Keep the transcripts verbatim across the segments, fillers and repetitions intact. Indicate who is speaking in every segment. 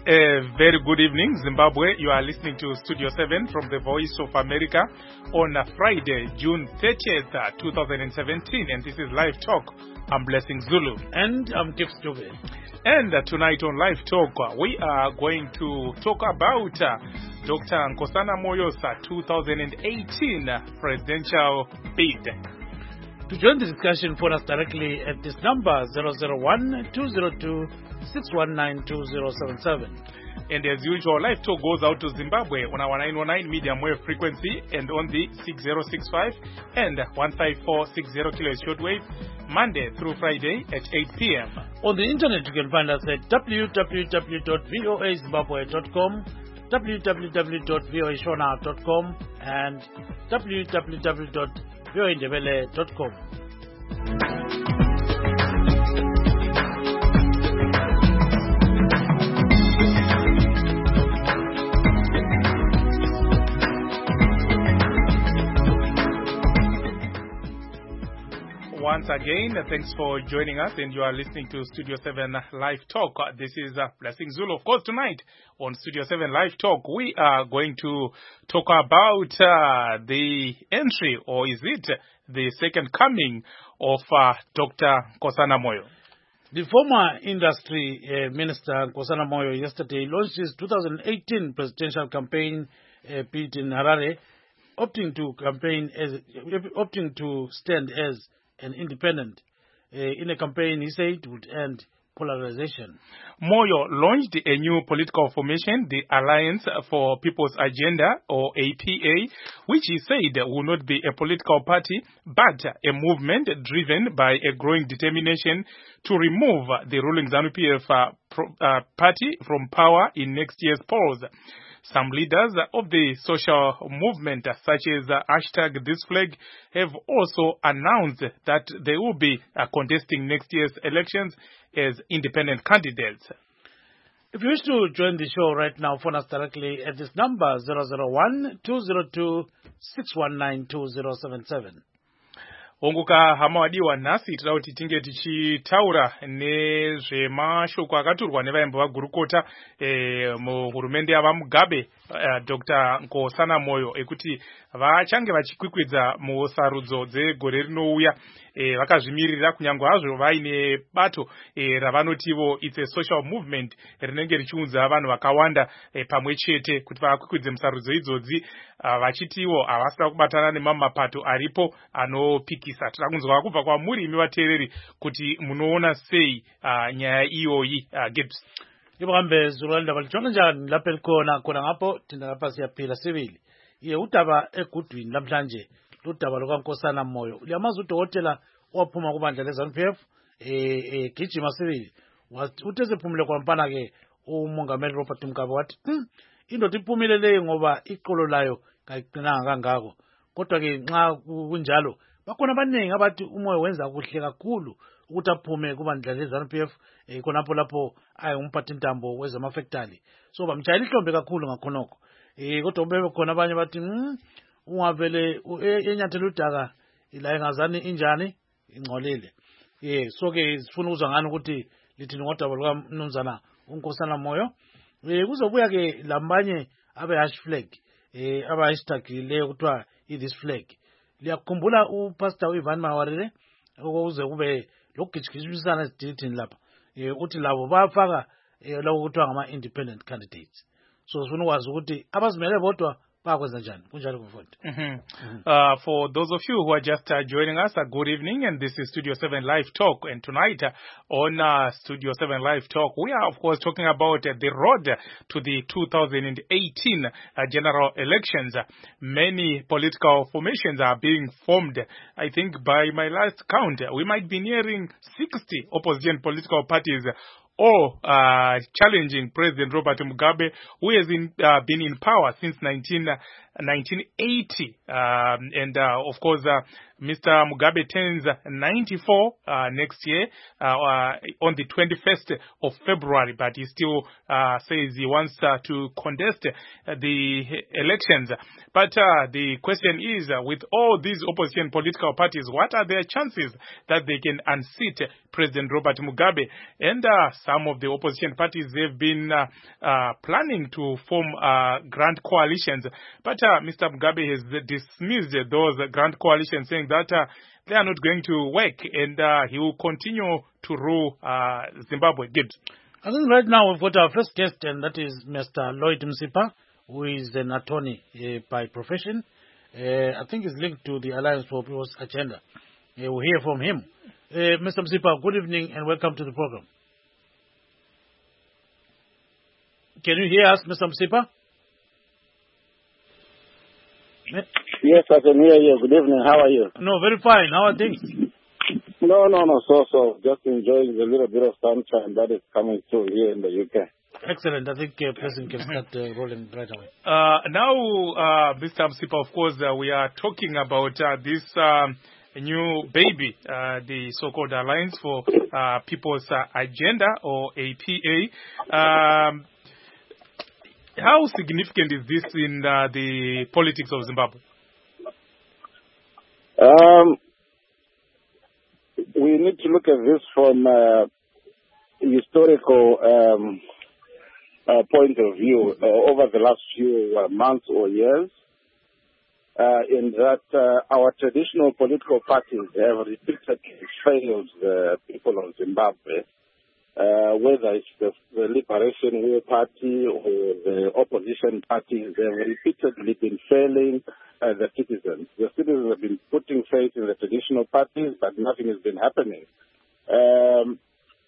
Speaker 1: A very good evening, Zimbabwe. You are listening to Studio seven from the Voice of America on Friday, June thirtieth, twenty seventeen. And this is Live Talk. I'm Blessing Zulu.
Speaker 2: And I'm Tiff Stube.
Speaker 1: And uh, tonight on Live Talk, uh, we are going to talk about uh, Doctor Nkosana Moyo's twenty eighteen presidential bid.
Speaker 2: To join the discussion, phone us directly at this number zero zero one, two zero two, six one nine, two zero seven seven.
Speaker 1: And as usual, Live Talk goes out to Zimbabwe on our nine one nine medium wave frequency and on the six zero six five and one five four six zero kilohertz shortwave, Monday through Friday at eight p.m.
Speaker 2: On the internet, you can find us at w w w dot voa zimbabwe dot com, w w w dot voa shona dot com, and w w w dot voa ndebele dot com.
Speaker 1: Once again, thanks for joining us, and you are listening to Studio seven Live Talk. This is uh, Blessing Zulu. Of course, tonight on Studio seven Live Talk, we are going to talk about uh, the entry, or is it the second coming of uh, Doctor Nkosana Moyo.
Speaker 2: The former industry uh, minister, Nkosana Moyo, yesterday launched his two thousand eighteen presidential campaign uh, bid in Harare, opting to campaign as, opting to stand as an independent. Uh, in a campaign, he said it would end polarization.
Speaker 1: Moyo launched a new political formation, the Alliance for People's Agenda, or A P A, which he said will not be a political party, but a movement driven by a growing determination to remove the ruling ZANU P F uh, pro, uh, party from power in next year's polls. Some leaders of the social movement, such as uh, hashtag This Flag, have also announced that they will be uh, contesting next year's elections as independent candidates.
Speaker 2: If you wish to join the show right now, phone us directly at this number zero zero one, two zero two, six one nine, two zero seven seven.
Speaker 1: Onguka hamawadiwa nasi tira kuti tinge tichitaura nezvemashoko akaturwa nevaimbo vagurukota e, muhurumende yavamugabe uh, Doctor Nkosana Moyo ekuti vachange vachikwikwidza musarudzo dzegore rinouya e, vakazvimirira kunyange hazvo vaine bato e, ravanotivo it's a social movement rinenge richiunza vanhu vakawanda e, pamwe chete kuti vakwikwidze musarudzo idzodzi uh, vachitivo havasina kubatana nemamapato aripo anopikisa. Tira kunzwa kubva kwamuri imi vateereri kuti munoona sei uh, nyaya iyoyi uh, Gibbs.
Speaker 2: Ibambe Zulanda balichona njani lapha elikona khona ngapho thina lapha siyaphila sibili. Iye udaba egudwini namhlanje ludaba lukaNkosana Moyo. Liyamazi udokotela owaphuma kubandla leZANU P F eh eh gijima sibili. Uthezephumile kwampana ke umongameli Robert Mugabe wathi hm, indoda iphumile leyo ngoba iqolo layo kayiqinanga kangako. Kodwa ke nxa kunjalo bakhona abaningi abathi umoya wenza kuhle kakhulu ukuthi aphume kubandla leZANU P F eh khonapho lapho ayengumphathi intambo wezamafactory. So bamtshayela ihlombe kakhulu ngakhonoko. Eh kodwa bebe khona abanye bathi hm, ungavele enyathela udaka ila engazani injani ingcolile. Eh so ke sifuna ukuzwa ngani ukuthi lithi ngodaba lukaMnumzana uNkosana Moyo. Eh kuzobuya ke lambanye abe hash flag eh aba hashtag leyo kuthiwa i this flag. Liyakhumbula uPastor Ivan Mawarire ukuze kube lokugijikisana ezidithini lapha eh uthi labo bafaka lokho kuthiwa ngama independent candidates. So sifuna ukwazi ukuthi abazimele bodwa bakwenza njani kunjalo kumfundi.
Speaker 1: Uh, for those of you who are just uh, joining us, a uh, good evening, and this is Studio seven Live Talk. And tonight uh, on uh, Studio seven Live Talk, we are of course talking about uh, the road to the two thousand eighteen uh, general elections. Uh, many political formations are being formed. I think by my last count, we might be nearing sixty opposition political parties or uh, challenging President Robert Mugabe, who has in, uh, been in power since nineteen nineteen eighty. Um, and, uh, of course, uh, Mister Mugabe turns ninety-four uh, next year uh, uh, on the twenty-first of February, but he still uh, says he wants uh, to contest uh, the elections. But uh, the question is, uh, with all these opposition political parties, what are their chances that they can unseat President Robert Mugabe? And uh, some of the opposition parties, they've been uh, uh, planning to form uh, grand coalitions. But uh, Mister Mugabe has dismissed those grand coalitions, saying that uh, they are not going to work, and uh, he will continue to rule uh, Zimbabwe. Gibbs.
Speaker 2: I think right now we've got our first guest, and that is Mister Lloyd Msipa, who is an attorney uh, by profession. Uh, I think he's linked to the Alliance for People's Agenda. Uh, we'll hear from him. Uh, Mister Msipa, good evening and welcome to the program. Can you hear us, Mister Msipa?
Speaker 3: Yes, I can hear you. Good evening. How are you?
Speaker 2: No, very fine. How are things?
Speaker 3: No, no, no. So, so, just enjoying the little bit of sunshine that is coming through here in the U K.
Speaker 2: Excellent. I think uh, President can start uh, rolling right away.
Speaker 1: Uh, now, uh, Mister Msipa, of course, uh, we are talking about uh, this um, new baby, uh, the so-called Alliance for uh, People's uh, Agenda, or A P A. Um, how significant is this in uh, the politics of Zimbabwe?
Speaker 3: Um, we need to look at this from a historical um, uh, point of view uh, over the last few uh, months or years, uh, in that uh, our traditional political parties have repeatedly failed the people of Zimbabwe, uh, whether it's the, the Liberation War Party or the opposition parties. They have repeatedly been failing Uh, the citizens. The citizens have been putting faith in the traditional parties, but nothing has been happening. Um,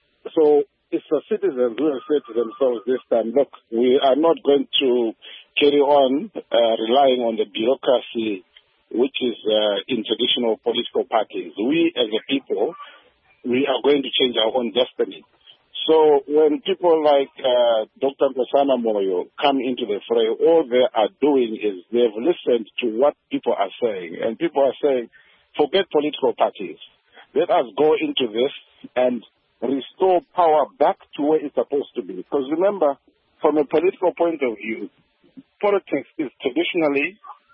Speaker 3: so it's the citizens who have said to themselves this time, look, we are not going to carry on uh, relying on the bureaucracy which is uh, in traditional political parties. We as a people, we are going to change our own destiny. So when people like uh, Doctor Nkosana Moyo come into the fray, all they are doing is they've listened to what people are saying. And people are saying, forget political parties. Let us go into this and restore power back to where it's supposed to be. Because remember, from a political point of view, politics is traditionally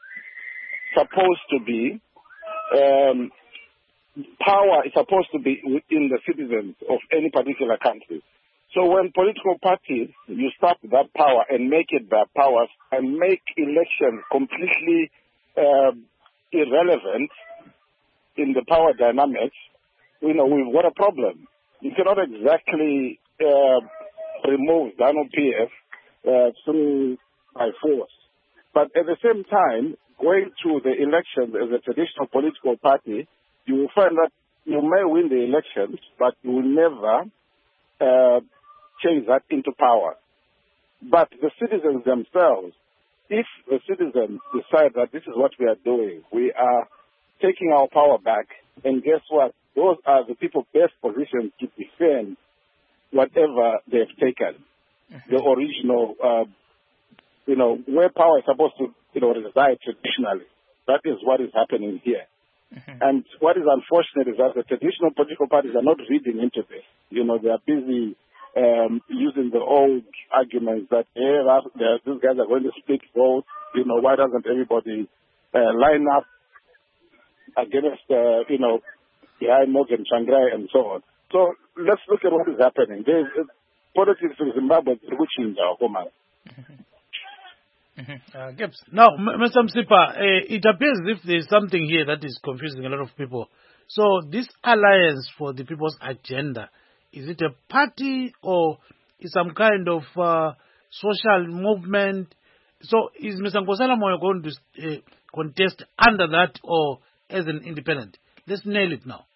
Speaker 3: supposed to be um, power is supposed to be within the citizens of any particular country. So when political parties, you start that power and make it their powers and make elections completely uh, irrelevant in the power dynamics, you know, we've got a problem. You cannot exactly uh, remove ZANU-P F uh, through by force. But at the same time, going to the elections as a traditional political party, you will find that you may win the elections, but you will never uh, change that into power. But the citizens themselves, if the citizens decide that this is what we are doing, we are taking our power back, and guess what? Those are the people best positioned to defend whatever they've taken. Mm-hmm. The original, uh, you know, where power is supposed to, you know, reside traditionally. That is what is happening here. Mm-hmm. And what is unfortunate is that the traditional political parties are not reading into this. You know, they are busy um, using the old arguments that, hey, that, these guys are going to split votes. You know, why doesn't everybody uh, line up against, uh, you know, behind Morgan Tsvangirai and so on. So let's look at what is happening. There's uh, politics in Zimbabwe, which is our home.
Speaker 2: Mm-hmm. Uh, Gibbs. Now, Mister Msipa, uh, it appears as if there's something here that is confusing a lot of people. So, this Alliance for the People's Agenda, is it a party or is some kind of uh, social movement? So, is Mister Nkosana Moyo going to uh, contest under that or as an independent? Let's nail it now.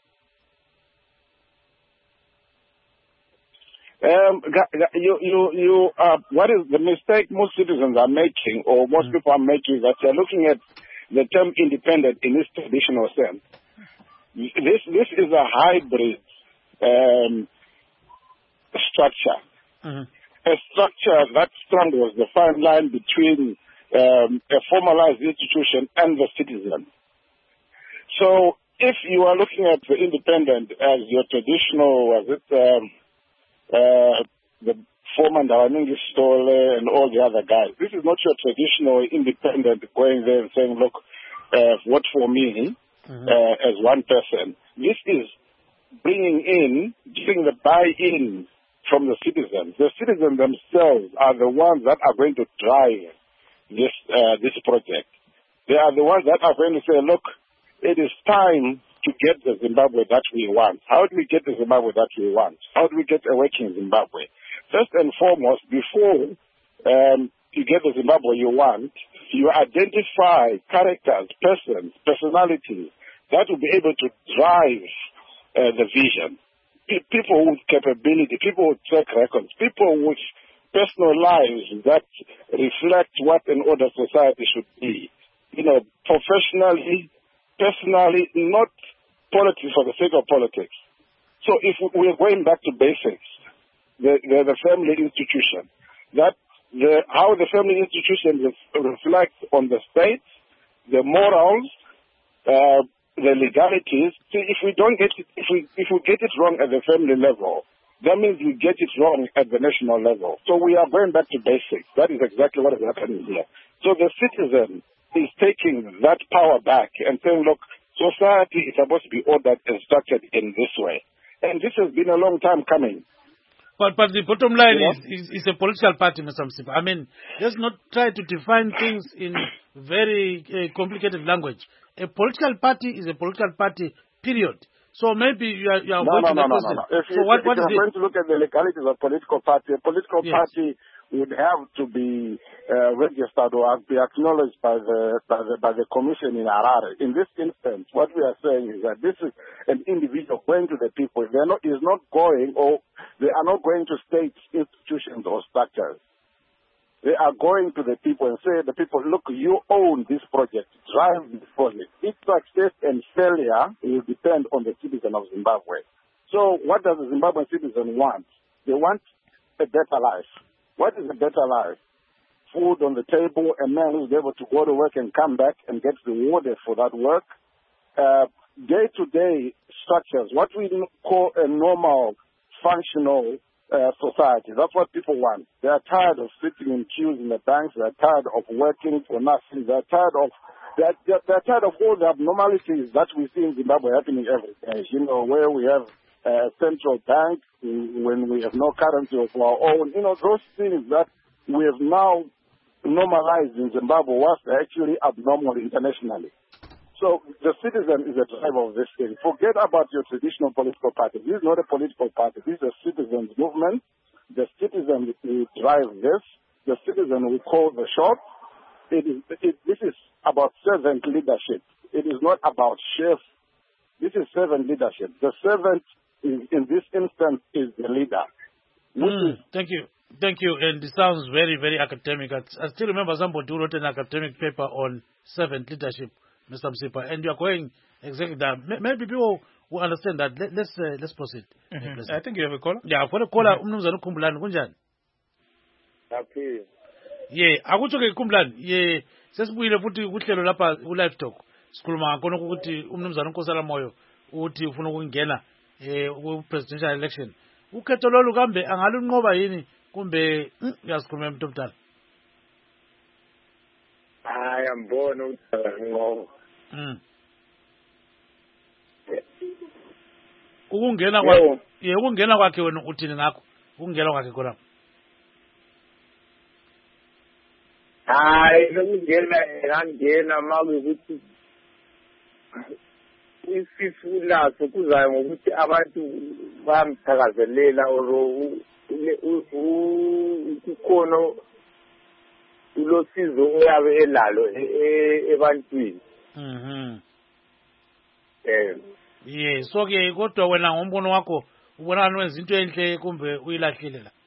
Speaker 3: Um, you, you, you, uh, what is the mistake most citizens are making, or most mm. people are making, is that they're looking at the term independent in its traditional sense. This, this is a hybrid um, structure. Mm-hmm. A structure that straddles the fine line between um, a formalized institution and the citizen. So if you are looking at the independent as your traditional, was it um, uh, the former Ndawaningi Stole and all the other guys, this is not your traditional independent going there and saying, look, uh, vote for me mm-hmm. uh, as one person. This is bringing in, giving the buy-in from the citizens. The citizens themselves are the ones that are going to drive this uh, this project. They are the ones that are going to say, look, it is time to get the Zimbabwe that we want. How do we get the Zimbabwe that we want? How do we get a working Zimbabwe? First and foremost, before um, you get the Zimbabwe you want, you identify characters, persons, personalities that will be able to drive uh, the vision. P- people with capability, people with track records, people with personal lives that reflect what an order society should be. You know, professionally, personally, not politics for the sake of politics. So if we're going back to basics, the, the, the family institution, that the, how the family institution ref- reflects on the state, the morals, uh, the legalities. See, if we don't get it, if we if we get it wrong at the family level, that means we get it wrong at the national level. So we are going back to basics. That is exactly what is happening here. So the citizen is taking that power back and saying, look, society is supposed to be ordered and structured in this way. And this has been a long time coming.
Speaker 2: But but the bottom line
Speaker 3: you know?
Speaker 2: is, is is a political party, Mister Msipa. I mean, let's not try to define things in very uh, complicated language. A political party is a political party, period. So maybe you are, you are
Speaker 3: no,
Speaker 2: going
Speaker 3: no,
Speaker 2: to
Speaker 3: no,
Speaker 2: that
Speaker 3: no, no,
Speaker 2: question.
Speaker 3: no. If,
Speaker 2: so
Speaker 3: if,
Speaker 2: what,
Speaker 3: if
Speaker 2: what
Speaker 3: you're
Speaker 2: is
Speaker 3: going
Speaker 2: it?
Speaker 3: to look at the legalities of political party, a political
Speaker 2: yes.
Speaker 3: party would have to be uh, registered or be acknowledged by the, by the by the commission in Harare. In this instance, what we are saying is that this is an individual going to the people. They are not is not going or they are not going to state institutions or structures. They are going to the people and say, the people, look, you own this project, drive this project. Its success and failure will depend on the citizen of Zimbabwe. So what does the Zimbabwean citizen want? They want a better life. What is a better life? Food on the table, a man who's able to go to work and come back and get rewarded for that work. Uh, day-to-day structures, what we call a normal, functional Uh, society. That's what people want. They are tired of sitting in queues in the banks. They are tired of working for nothing. They are tired of they're, they're, they're tired of all the abnormalities that we see in Zimbabwe happening every day. You know, where we have a central bank, when we have no currency of our own. You know, those things that we have now normalized in Zimbabwe was actually abnormal internationally. So the citizen is a driver of this thing. Forget about your traditional political party. This is not a political party. This is a citizens' movement. The citizen will drive this. The citizen will call the shots. It is, it, this is about servant leadership. It is not about chef. This is servant leadership. The servant, is, in this instance, is the leader.
Speaker 2: Mm, thank you. Thank you. And it sounds very, very academic. I, I still remember somebody who wrote an academic paper on servant leadership, Mister Msipa, and you are going exactly that. Maybe people will understand that. Let, let's uh, let's proceed.
Speaker 1: Mm-hmm. I think you have a caller.
Speaker 2: Yeah, I've got a caller. Umnumzana Kumblani kunjani?
Speaker 4: Happy.
Speaker 2: Yeah, akutsho ke Kumblani. Yeah, sesibuyile futhi kuhlelo lapha ku live talk. Sikhuluma ngakho ukuthi umnumzana uNkosala Moyo uthi ufuna ukungena eh ku presidential election. Ukhetho lolu kambe angalunqoba yini kumbe uyasikhuluma umuntu omdala?
Speaker 4: Hayi ambona ukuthi ngoba
Speaker 2: Mm. Ukungena kwa ye ukungena kwakhe wena uthini ngakho? Ukungena kwakhe khona.
Speaker 4: hayi lokungena ngangena makuthi isifulaso kuzayo ngokuthi abantu bamthakazelela oro ukhono ulosizo uyabe elalo ebantwini.
Speaker 2: Mhm.
Speaker 4: Eh.
Speaker 2: Yeah, so ke kodwa wena ngombono wakho ubona wenza into enhle kumbe uyilahlile la?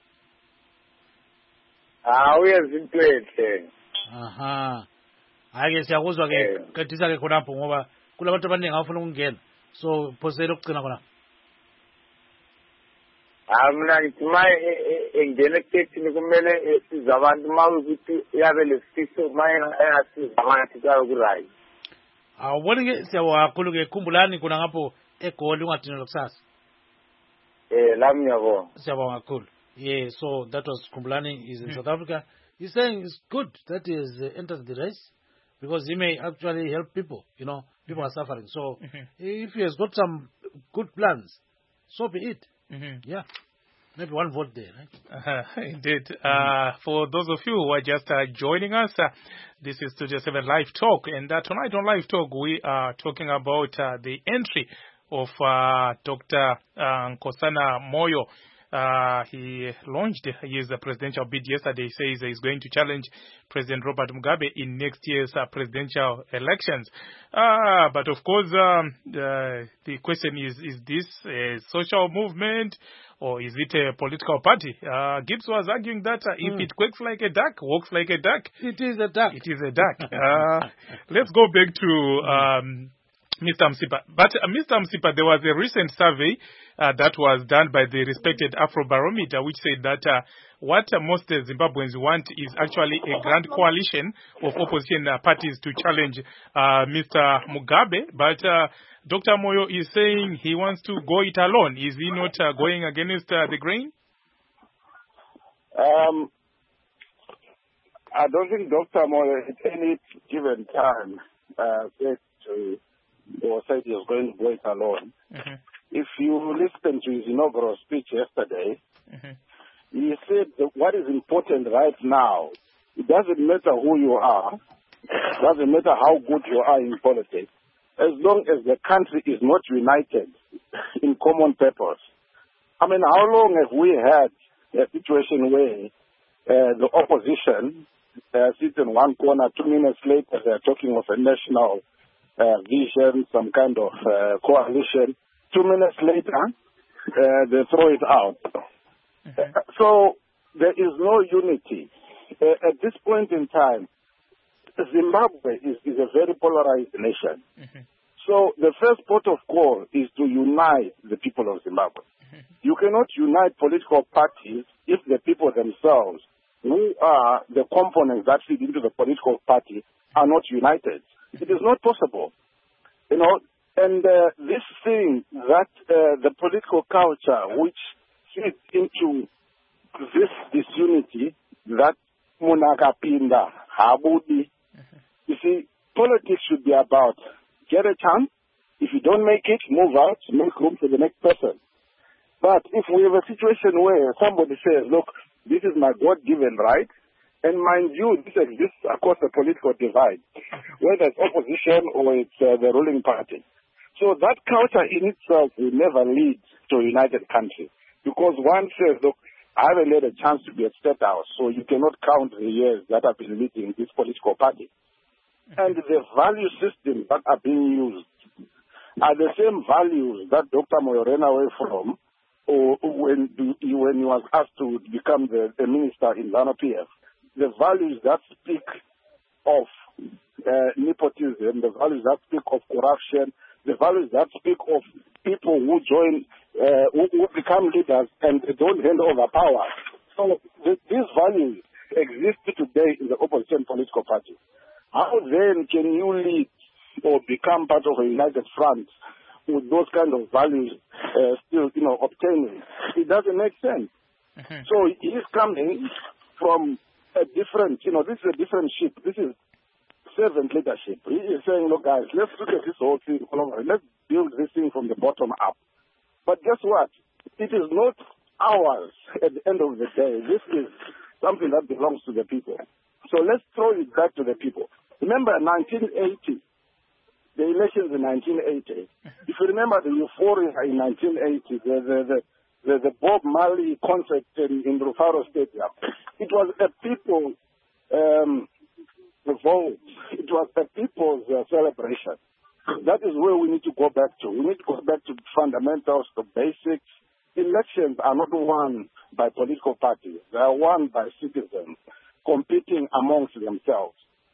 Speaker 4: Ah, uyenza into enhle.
Speaker 2: Aha. Hayi ke siyakuzwa ke qedisa ke khonapho ngoba kulabantu abaningi abafuna ukungena. So phosela ukugcina khona.
Speaker 4: Ah, mina ngithi ma engene ekuthethini kumele esize abantu ma ukuthi yabe lesifiso ma engasiza abantu kayo-right.
Speaker 2: Awuboni ke siyabonga kakhulu ke khumbulani kuna ngapho eGoli ungadinelwa kusasa.
Speaker 4: Eh, lami ngiyabonga.
Speaker 2: Siyabonga kakhulu. Yeah, so that was Kumbulani. He's in mm. South Africa. He's saying it's good that he has uh, entered the race because he may actually help people. You know, people mm-hmm. are suffering. So mm-hmm. if he has got some good plans, so be it. Mm-hmm. Yeah. Maybe one vote there, right?
Speaker 1: Uh, indeed. Mm-hmm. Uh, for those of you who are just uh, joining us, uh, this is Studio seven Live Talk. And uh, tonight on Live Talk, we are talking about uh, the entry of uh, Doctor Uh, Nkosana Moyo. Uh, he launched his uh, presidential bid yesterday. He says he's going to challenge President Robert Mugabe in next year's uh, presidential elections. Uh, but of course, um, uh, the question is, is this a social movement or is it a political party? Uh, Gibbs was arguing that uh, if mm. it quakes like a duck, walks like a duck.
Speaker 2: It is a duck.
Speaker 1: It is a duck. uh, let's go back to um, Mister Msipa. But uh, Mister Msipa, there was a recent survey uh, that was done by the respected Afrobarometer, which said that uh, what uh, most uh, Zimbabweans want is actually a grand coalition of opposition uh, parties to challenge uh, Mister Mugabe. But uh, Doctor Moyo is saying he wants to go it alone. Is he not uh, going against uh, the grain?
Speaker 3: Um, I don't think Doctor Moyo at any given time uh, said to or said he was going to go it alone. Mm-hmm. If you listen to his inaugural speech yesterday, mm-hmm. he said that what is important right now, it doesn't matter who you are, it doesn't matter how good you are in politics, as long as the country is not united in common purpose. I mean, how long have we had a situation where uh, the opposition uh, sits in one corner, two minutes later they're talking of a national Uh, vision, some kind of uh, coalition. Two minutes later, uh, they throw it out. Mm-hmm. Uh, so there is no unity. Uh, at this point in time, Zimbabwe is, is a very polarized nation. Mm-hmm. So the first port of call is to unite the people of Zimbabwe. Mm-hmm. You cannot unite political parties if the people themselves, who are the components that feed into the political party, are not united. It is not possible, you know, and uh, this thing that uh, the political culture which fits into this disunity, that Munakapinda, Habudi, you see, politics should be about get a chance. If you don't make it, move out, make room for the next person. But if we have a situation where somebody says, look, this is my God-given right, and mind you, this exists across the political divide, whether it's opposition or it's uh, the ruling party. So that culture in itself will never lead to a united country. Because one says, look, I haven't had a chance to be at State House, so you cannot count the years that I've been leading this political party. And the value systems that are being used are the same values that Doctor Moyo ran away from or when, when he was asked to become the, the minister in ZANU-P F. The values that speak of uh, nepotism, the values that speak of corruption, the values that speak of people who join, uh, who, who become leaders and they don't hand over power. So th- these values exist today in the opposition political party. How then can you lead or become part of a united front with those kind of values uh, still, you know, obtaining? It doesn't make sense. Mm-hmm. So he's coming from a different, you know, this is a different ship. This is servant leadership. He is saying, look, guys, let's look at this whole thing. Let's build this thing from the bottom up. But guess what? It is not ours at the end of the day. This is something that belongs to the people. So let's throw it back to the people. Remember nineteen eighty, the elections in nineteen eighty. If you remember the euphoria in nineteen eighty, the, the, the The, the Bob Marley concert in, in Rufaro Stadium. It was a people um, vote. It was a people's uh, celebration. That is where we need to go back to. We need to go back to fundamentals, to basics. Elections are not won by political parties. They are won by citizens competing amongst themselves,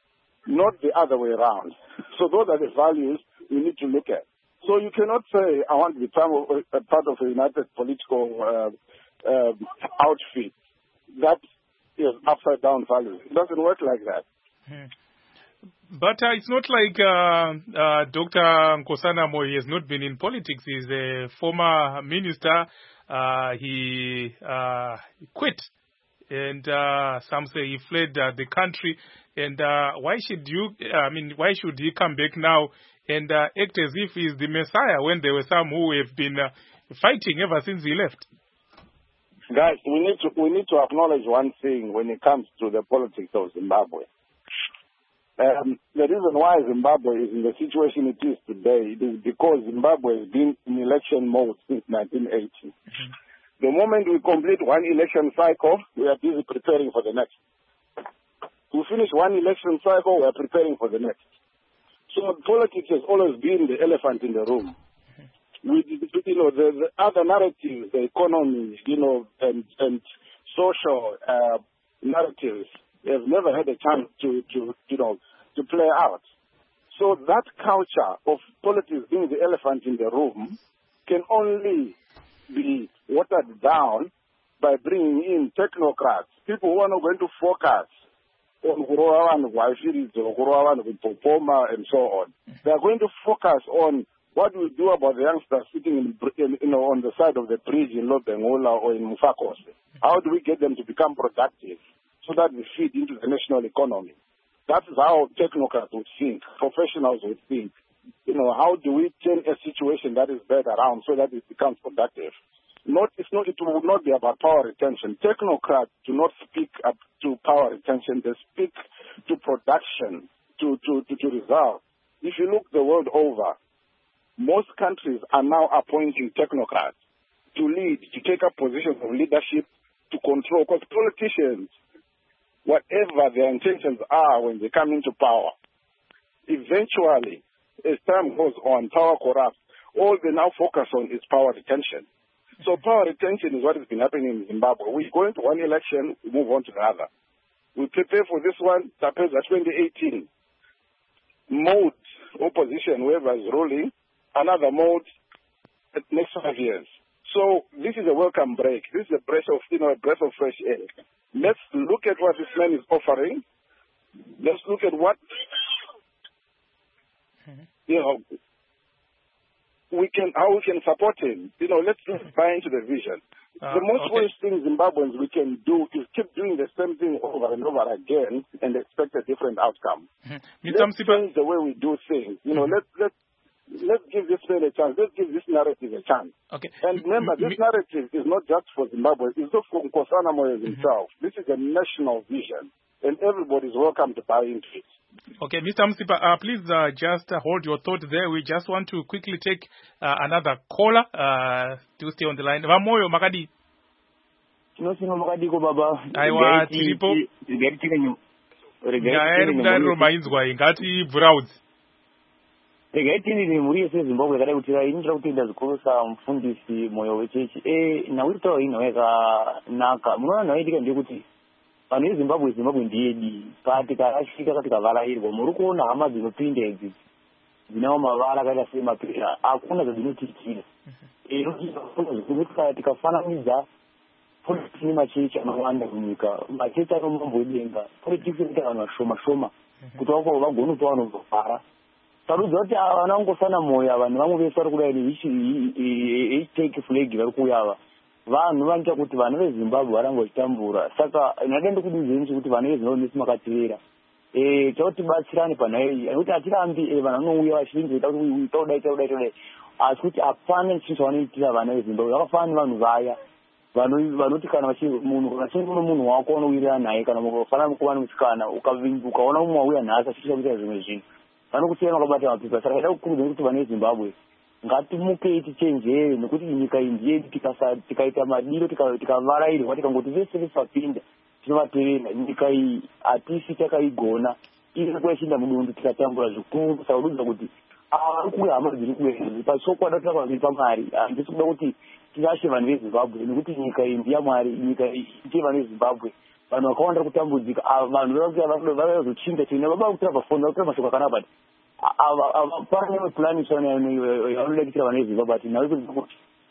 Speaker 3: not the other way around. So those are the values we need to look at. So you cannot say, I want to be part of a united political uh, um, outfit, that is upside down values. It doesn't work like that.
Speaker 1: Hmm. But uh, it's not like uh, uh, Doctor Nkosana Moyo has not been in politics. He's a former minister. Uh, he uh, quit, and uh, some say he fled uh, the country. And uh, why should you? I mean, why should he come back now and uh, act as if he's the Messiah when there were some who have been uh, fighting ever since he left?
Speaker 3: Guys, we need to we need to acknowledge one thing when it comes to the politics of Zimbabwe. Um, the reason why Zimbabwe is in the situation it is today is because Zimbabwe has been in election mode since nineteen eighty. Mm-hmm. The moment we complete one election cycle, we are busy preparing for the next. We finish one election cycle, we are preparing for the next. So politics has always been the elephant in the room. We, you know, the, the other narratives, the economy, you know, and, and social uh, narratives, have never had a chance to, to, you know, to play out. So that culture of politics being the elephant in the room can only be watered down by bringing in technocrats, people who are not going to focus on Kurowan, Waifiri, Kurowan, Popoma, and so on. They are going to focus on what we do about the youngsters sitting in, in, you know, on the side of the bridge in Lobengola or in Mufakos. How do we get them to become productive so that we feed into the national economy? That is how technocrats would think, professionals would think. You know, how do we turn a situation that is bad around so that it becomes productive? Not, it's not, it will not be about power retention. Technocrats do not speak up to power retention. They speak to production, to, to, to, to results. If you look the world over, most countries are now appointing technocrats to lead, to take up positions of leadership, to control. Because politicians, whatever their intentions are when they come into power, eventually, as time goes on, power corrupts. All they now focus on is power retention. So power retention is what has been happening in Zimbabwe. We go into one election, we move on to the other. We prepare for this one, suppose at twenty eighteen. Mode, opposition, whoever is ruling, another mode at next five years. So this is a welcome break. This is a breath of, you know, a breath of fresh air. Let's look at what this man is offering. Let's look at what, you know, we can, how we can support him. You know, let's buy into the vision. Uh, the most
Speaker 1: okay.
Speaker 3: worst thing Zimbabweans we can do is keep doing the same thing over and over again and expect a different outcome.
Speaker 1: Mm-hmm.
Speaker 3: Let's change the way we do things. You know, mm-hmm. let's let's let's give this man a chance. Let's give this narrative a chance.
Speaker 1: Okay.
Speaker 3: And remember, this narrative is not just for Zimbabwe. It's not for Nkosana Moyo himself. Mm-hmm. This is a national vision, and everybody is welcome to buy into it.
Speaker 1: Okay, Mister Msipa, uh, please uh, just uh, hold your thought there. We just want to quickly take uh, another caller uh, to stay on the line. Vamoyo Makadi.
Speaker 5: Tinosima Makadi ko baba.
Speaker 1: Aiwa tiripo. Ngaeri mudari mainzwa ingati browse.
Speaker 5: Regaitini ni muri yese Zimbabwe kada kuti indira kuti ndazikusa mfundisi moyo wechechi. Eh na wito inoweka naka. Munoona naidika ndikuti pane Zimbabwe Zimbabwe ndiyedi pati karashika katika vala irwo muri kuona hama dzinopinda idzi dzinawo mavala akaita semapira akuna zvadzinotikira ero zvinokuti tikafananidza politics nemachechi anowanda kunyika machechi anomambodenga politics inoita vanhu vashoma shoma kuti vako vagone kupa vanhu vafara tarudza kuti vana Nkosana Moyo vanhu vamwe vese vari kudai eitake flag vari kuuya ava vanhu vanoita kuti vana veZimbabwe varanga vachitambura. Saka ndinoda ndikududzeni kuti vana veZimbabwe nesi makativera eh tautibatsirane panhau iyi nekuti hatirambi vanhu vanouya vachinzita kuti todai todai todai asi kuti hapana chinhu chavanoitira vana veZimbabwe. Vakafanana nevanhu vaya vanoti kana munhu achinge uno munhu wako unowirira naye kana mukafanana kuva nemusikana ukaona mumwe wauya nhasi achiita kuita zvimwe zvinhu vanokusiyana vakabata mapipa. Saka ndada kukurudzira kuti vana veZimbabwe ngatimukei tichenjere nekuti nyika iyi ndiyedu. Tikaita madiro tikavarairwa tikangoti vese vese vapinda tinovatevera nyika iyi hatisi takaigona iri kwechinda mudundu tikatambura zvikuru. Saka kududza kuti vari kuuya hama dziri kuedzi pachokwada takavari pamwari handisi kuda kuti tirashe vanhu veZimbabwe nekuti nyika iyi ndiyamwari. Nyika iyi ndiye vanhu veZimbabwe. Vanhu vakawanda kutambudzika vanhu vakazochinja china vaba kutora vafoni vakutora mashoko akanaka pane plani yaanoda kuitira vanhu veZimbabwe ati nawe kuti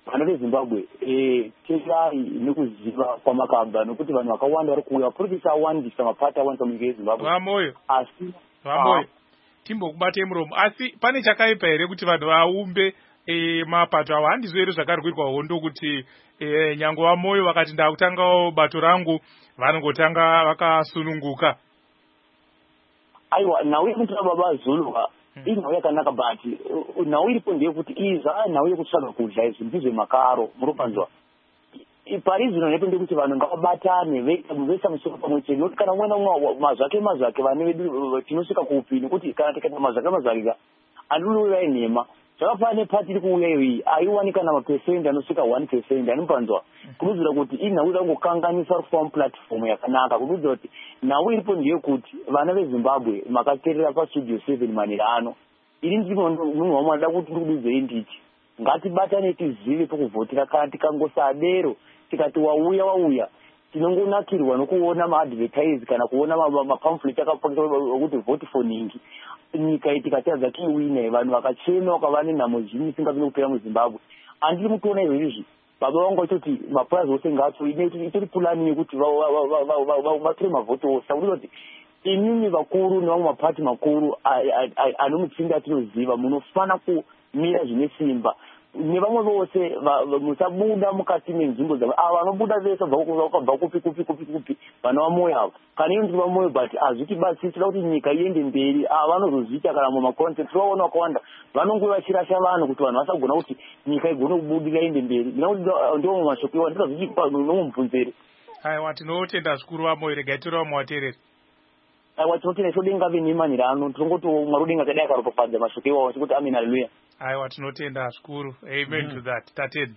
Speaker 5: vana vezimbabwe eh tirai nekuziva kwamakabva nokuti vanhu vakawanda vari kuuya vapurikisa awandisa mapata awandisa munyika yezimbabwe
Speaker 1: vamoyo
Speaker 5: asi
Speaker 1: vamoyo timbokubate muromo asi pane chakaipa here kuti vanhu vaumbe e, mapato awo handizvo here zvakarwirwa hondo kuti e, nyange vamoyo vakati ndakutangawo bato rangu vanongotanga vakasununguka.
Speaker 5: aiwa nhau yekuti baba zulwa inhau yakanaka but nhau iripo ndeyekuti iza nhau yekutsvaga kudya izvi ndizve makaro muropanzwa pari zvino nepo ndekuti vanhu ngavabatane veisa musoro pamwe chete nokuti kana umwe naumwe mazvake mazvake vane vedu tinosvika kuupi nokuti kana tikaita mazvake mazvake ka handinouyai nhema zvakafana nepati iri kuuya iyi aiwani kana mapesende anosvika one percent anopanzwa kurudzira kuti inhau iri kungokanganisa kufamba platform yakanaka kurudzira kuti nhau iripo ndeyekuti vana vezimbabwe makateerera pastudio seven manera ano iri ndimo munhu wamwe ada kuti ndikududzei nditi ngatibatane tizive pokuvhotera kana tikangosadero tikati wauya wauya tinongonakirwa nokuona maadvertise kana kuona mapamphlet akapakirwa kuti vote for ningi nyika iyi tikatadza tiwine vanhu vakachema vakava nenhamo zhinji isingapinda kupera muzimbabwe handiri mukuona izvozvizvi baba vangu vachoti mapurazi ose ngacho itori purani yekuti vatore mavhoti ose akuti kuti imimi vakuru nevamwe mapati makuru anomutsinda atinoziva munofana kumira zvine simba nevamwe vose musabuda mukati menzvimbo dzavo ava vanobuda vese vakabva kupi kupi kupi kupi vana vamoyo avo kana iyo ndiri vamoyo but hazvitibatsiri toda kuti nyika iende mberi ava vanozozviita kana mumacontent tivaona vakawanda vanonge vachirasha vanhu kuti vanhu vasagona kuti nyika igone kubudira iende mberi nekuti ndiwo mumashoko iwa ndira zvichipa nomubvunzere
Speaker 1: aiwa tinotenda zvikuru vamoyo regai tora vamwe vateereri
Speaker 5: aiwa tinotenda todenga venemanhira ano tinongoti mwari udenga tadai akaropafadza mashoko iwawo chikuti amen haleluya
Speaker 1: aiwa tinotenda zvikuru amen mm-hmm. to that tatenda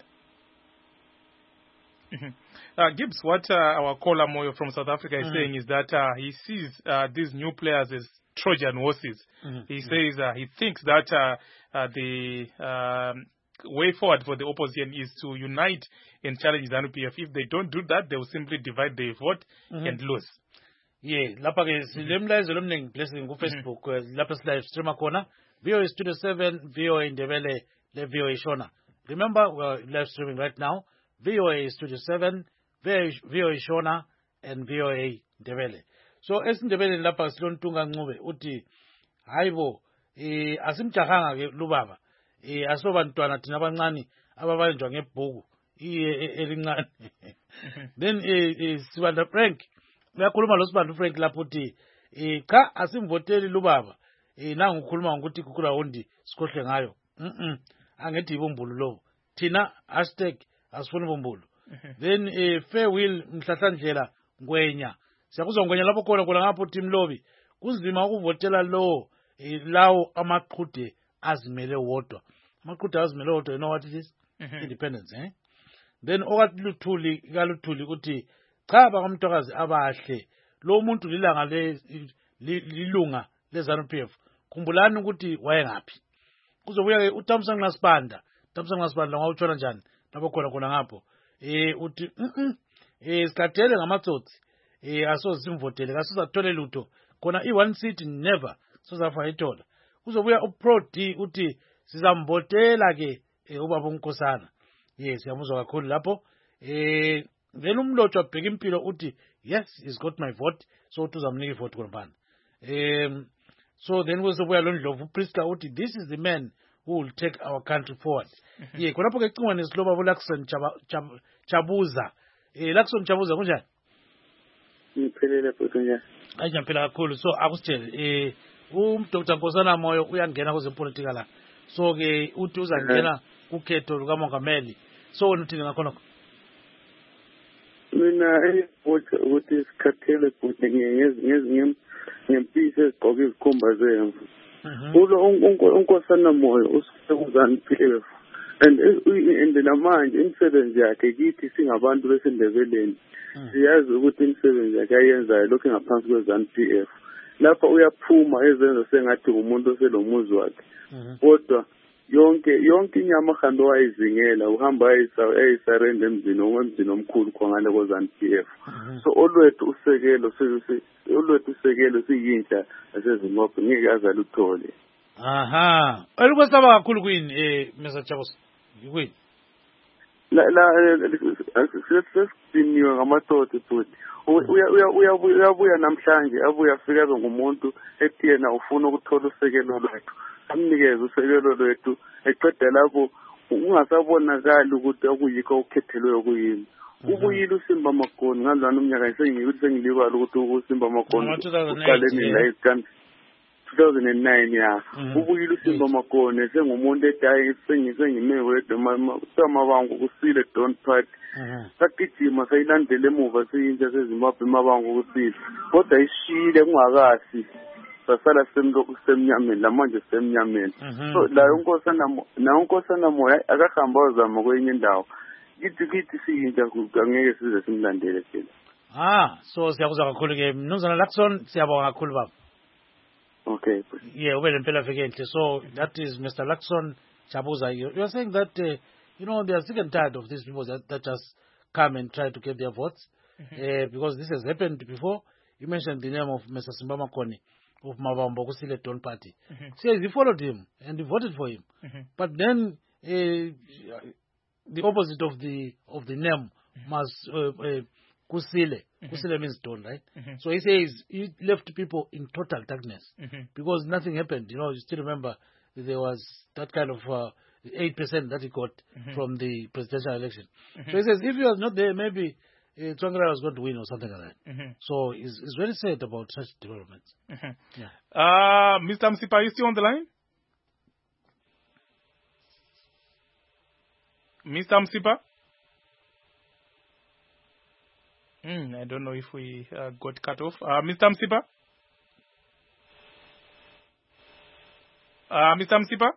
Speaker 1: uh, Gibbs, what uh, our caller Moyo from South Africa is mm-hmm. saying is that uh, he sees uh, these new players as Trojan horses. Mm-hmm. He says uh, he thinks that uh, uh, the um, way forward for the opposition is to unite and challenge ZANU P F. If they don't do that, they will simply divide their vote mm-hmm. and lose.
Speaker 2: Yeah, lapha ke silemlayezo lomningi blessing ku Facebook lapha si live stream khona V O A Studio seven, V O A Ndebele, le V O A Shona. Remember, we're live streaming right now. V O A Studio seven, V O A Shona, and V O A Ndebele. So, esindebele lapha silontunga ncube uthi hayibo eh asimjahanga ke lubaba. Eh asobantwana thina abancane ababanjwa ngebhuku elincane. Then eh Sibanda Frank uyakhuluma lo Sibanda Frank lapho uthi eh cha asimvoteli lubaba. Eh nangu ukhuluma ngokuthi kukula hondi sikhohle ngayo. Mhm. Angethi ibumbulu lo. Thina hashtag asifuni ibumbulu. Then eh farewell Mhlahlandlela Ngwenya. Siyakuzwa Ngwenya lapho khona khona ngapho team lobby. Kunzima ukuvotela lo eh, lawo amaqhude azimele wodwa. Amaqhude azimele wodwa, you know what it is? Mm-hmm. Independence, eh? Then okathi luthuli kaluthuli ukuthi cha bakamntokazi abahle. Lo muntu lilanga le lilunga leZANU P F. Khumbulani ukuthi wayengaphi. Kuzobuya ke uThamsanqa Nasibanda. Thamsanqa Nasibanda ngawutshona njani? Lapho khona khona ngapho. Eh uthi mhm eh sikhathele ngamatsotsi. Eh asozimvotele kasizathola lutho. Khona i one seat never sozafa ithola. Kuzobuya uPro D uthi sizambotela ke ubaba uNkosana. Yes, siyamuzwa kakhulu lapho. Eh vele umlotshwa bheka impilo uthi yes, he's got my vote, so uzamnika ivote konfana. Um so then kuzobuya lo Ndlovu Priska uthi this is the man who will take our country forward. Mm-hmm. Yeah, khonapho ke cingwa nesihlobo Lakson Chabuza. Eh Lakson Chabuza kunjani?
Speaker 6: Ngiphelele futhi nje.
Speaker 2: Ayi phela kakhulu. So akusitshele eh um Doctor Nkosana Moyo uyangena kwezepolitika la. So ke uthi uzangena kukhetho lukaMongameli. So wena uthini ngakhona?
Speaker 6: Mina ukuthi ukuthi sikhathele futhi ngezi ngempisi esigqoka izikhumba zemvu. Ulo uNkosana Moyo useku-ZANU P F and and namanje imisebenzi yakhe kithi singabantu besindebeleni siyazi ukuthi imisebenzi yakhe ayenzayo lokho ngaphansi kwe-ZANU P F lapha uyaphuma ezenza sengathi umuntu oselomuzi wakhe kodwa yonke yonke inyama khando wayizingela uhamba ayisarende emzini omzini omkhulu khona ko-ZANU P F so olwethu usekelo sisi olwethu usekelo siyintsha yaseZimbabwe ngeke azale uthole.
Speaker 2: Aha, elikwesaba kakhulu kwini eh Mister Chabuza kwini?
Speaker 6: la la sesidiniwe ngamadoda futhi uyabuya namhlanje abuya afika ngumuntu ethi yena ufuna ukuthola usekelo lwethu amnikeze usekelo lwethu eqeda lapho ungasabonakali ukuthi akuyikho ukhethelwe kuyini ubuyile uSimba Makoni ngalana umnyaka sengikuthi sengilibala ukuthi uSimba Makoni uqaleni la isikani two thousand nine ya ubuyile uSimba Makoni sengumuntu edayi sengingimeke amabango kusile don't part sakigijima sayilandele emuva siyintsha seZimbabwe mabango kusile kodwa ishile kungakasi sasala semloko semnyameni lamanje semnyameni so la unkosana na unkosana moya akahamba uzama kwenye indawo kithi kithi siyintsha angeke size simlandele phela.
Speaker 2: Ah, so siyakuzwa kakhulu ke Mnumzana Luxon, siyabonga kakhulu baba.
Speaker 6: Okay.
Speaker 2: Yeah, ube lempela vekente. So that is Mister Luxon Chabuza. You, you are saying that uh, you know they are sick and tired of these people that, that just come and try to get their votes mm-hmm. uh, because this has happened before. You mentioned the name of Mister Simba Makoni of Mavambo Kusile Don Party. Mm-hmm. So he followed him and he voted for him, mm-hmm. but then uh, the opposite of the of the name mm-hmm. must uh, uh, Kusile. Mm-hmm. Kusile means Don, right? Mm-hmm. So he says he left people in total darkness mm-hmm. because nothing happened. You know, you still remember there was that kind of uh, eight percent that he got mm-hmm. from the presidential election. Mm-hmm. So he says if he was not there, maybe uh, Tsvangirai was going to win or something like that. Mm-hmm. So he's, he's very sad about such developments. Mm-hmm. Yeah.
Speaker 1: Uh, Mister Msipa, are you still on the line? Mister Msipa? Mm, I don't know if we uh, got cut off. Uh, Mister Msipa? Uh, Mister Msipa?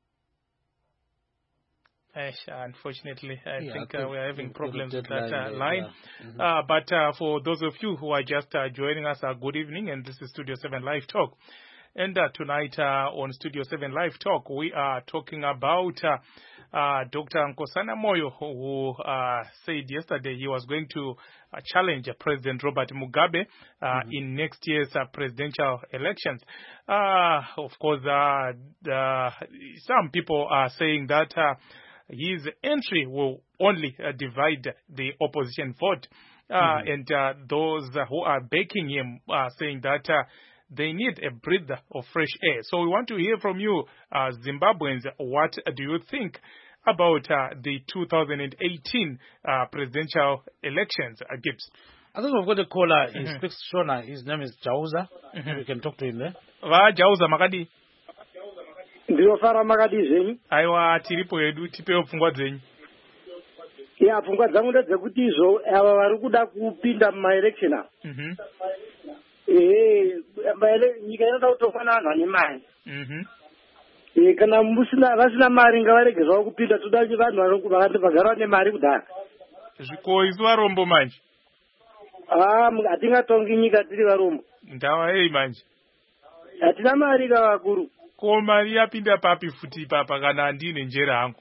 Speaker 1: Unfortunately, I yeah, think uh, we are having problems with that uh, line. Yeah. Mm-hmm. uh, but uh, for those of you who are just uh, joining us, uh, good evening, and this is Studio seven Live Talk. And uh, tonight uh, on Studio seven Live Talk, we are talking about uh, uh, Doctor Nkosana Moyo, who uh, said yesterday he was going to uh, challenge President Robert Mugabe uh, mm-hmm. in next year's uh, presidential elections. Uh, of course, uh, the, some people are saying that uh, his entry will only uh, divide the opposition vote. Uh, mm-hmm. And uh, those who are backing him are saying that uh, they need a breather of fresh air. So we want to hear from you, uh, Zimbabweans. What do you think about uh, the two thousand eighteen uh, presidential elections? Uh, Gibbs.
Speaker 2: I think we've got a caller. He mm-hmm. speaks Shona. His name is Jauza. Mm-hmm. We can talk to him there.
Speaker 1: Va Jauza Makadi.
Speaker 7: Ndiofara Makadi zenyu.
Speaker 1: Aiwa tiripo edu tipewo pfungwa dzenyu.
Speaker 7: Ya pfungwa dzangu ndedzekuti izvo ava vari kuda kupinda mumaelection. Mhm. Eh, nyika inoda kutofana vanhu vane mari. Mhm. Eh, kana musina vasina mari ngavarege zvavo kupinda, toda kuti vanhu vagara vane mari kudhara.
Speaker 1: Zviko isu varombo manje.
Speaker 7: Ah, hatingatongi nyika tiri varombo.
Speaker 1: Ndava hei manje.
Speaker 7: Hatina mari kavakuru.
Speaker 1: Ko mari yapinda papi futi ipapa kana handine njera hangu?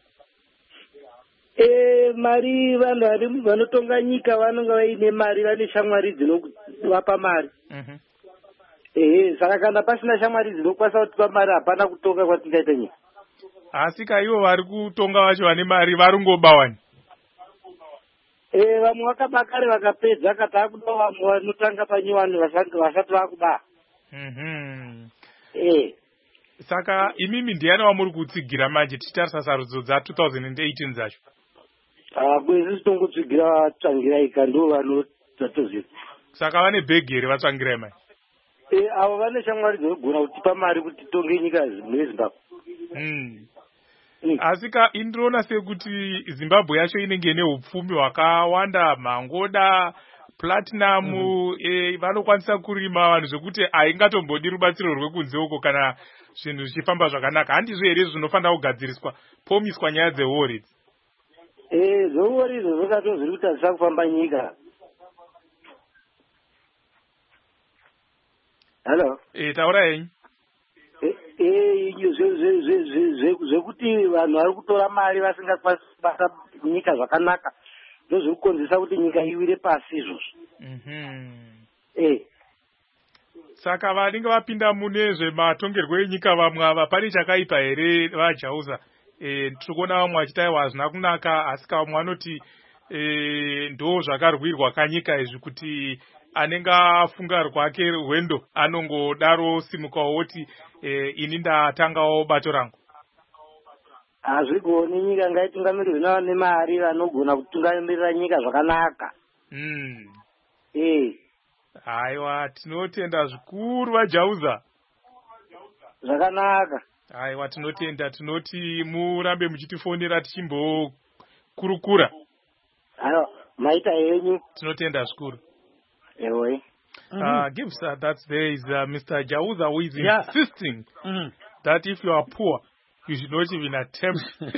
Speaker 7: Eh, mari vanhu vanotonga nyika vanonga vaine mari, vane shamwari dzinovapa mari. Mhm. Eh, saka kana pasina shamwari dzinokwanisa kutipa mari hapana kutonga kwatingaita nyika.
Speaker 1: Asi kaivo vari kutonga vacho vane mari varungobawani.
Speaker 7: Eh, vamwe vakaba kare vakapedza kata kuda vamwe vanotanga panyiwani vasati vakuba. Mhm. Eh.
Speaker 1: Saka imimi ndiani wamuri kutsigira manje tichitarisa sarudzo dza two thousand eighteen dzacho?
Speaker 7: Ah, kwezi sitongotsigira Tsvangirai ndo vanotatoziva.
Speaker 1: Saka vane bhegi here vaTsvangirai manje?
Speaker 7: Eh, avo vane shamwari dzinogona kutipa mari kuti tonge nyika muZimbabwe.
Speaker 1: Mm. Mm. Asi ka indinoona sekuti Zimbabwe yacho inenge ine upfumi hwakawanda, mangoda, platinum, mm-hmm. eh, vanokwanisa kurima vanhu zvekuti haingatombodi rubatsiro rwekunze uko kana zvinhu zvichifamba zvakanaka. Handizvo here zvinofanira kugadziriswa, pomiswa nyaya dzewori?
Speaker 7: Eh, zvewori izvo zvakato zviri kuti hazvisa kufamba nyika. Hello.
Speaker 1: Eh, taura henyu.
Speaker 7: Eh, zvekuti vanhu vari kutora mari vasingakwanisi kubata nyika zvakanaka ndozviri kukonzesa kuti nyika iwire pasi izvozvo. Mhm. Eh.
Speaker 1: Saka vanenge vapinda mune zvematongerwo enyika vamwe ava pane chakaipa here vaJauza? e, tiri kuona vamwe vachiti aiwa hazvina kunaka asi kamwe anoti e, ndo zvakarwirwa kanyika izvi kuti anenge afunga rwake rwendo anongodaro simukawo woti e, ini ndatangawo bato rangu.
Speaker 7: Hazvigoni, nyika ngaitungamirirwe nemari vanogona kutungamirira nyika zvakanaka.
Speaker 1: Mm.
Speaker 7: Eh.
Speaker 1: Aiwa, tinotenda zvikuru vaJauza.
Speaker 7: Zvakanaka.
Speaker 1: Aiwa, tinotenda, tinoti murambe muchitifonera tichimbokurukura.
Speaker 7: Aiwa, maita henyu.
Speaker 1: Tinotenda zvikuru.
Speaker 7: Ewe.
Speaker 1: Uh, Gibbs, uh, that's there is uh, Mister Jauza who is
Speaker 2: Yeah.
Speaker 1: insisting
Speaker 2: Mm-hmm.
Speaker 1: that if you are poor, you should not even attempt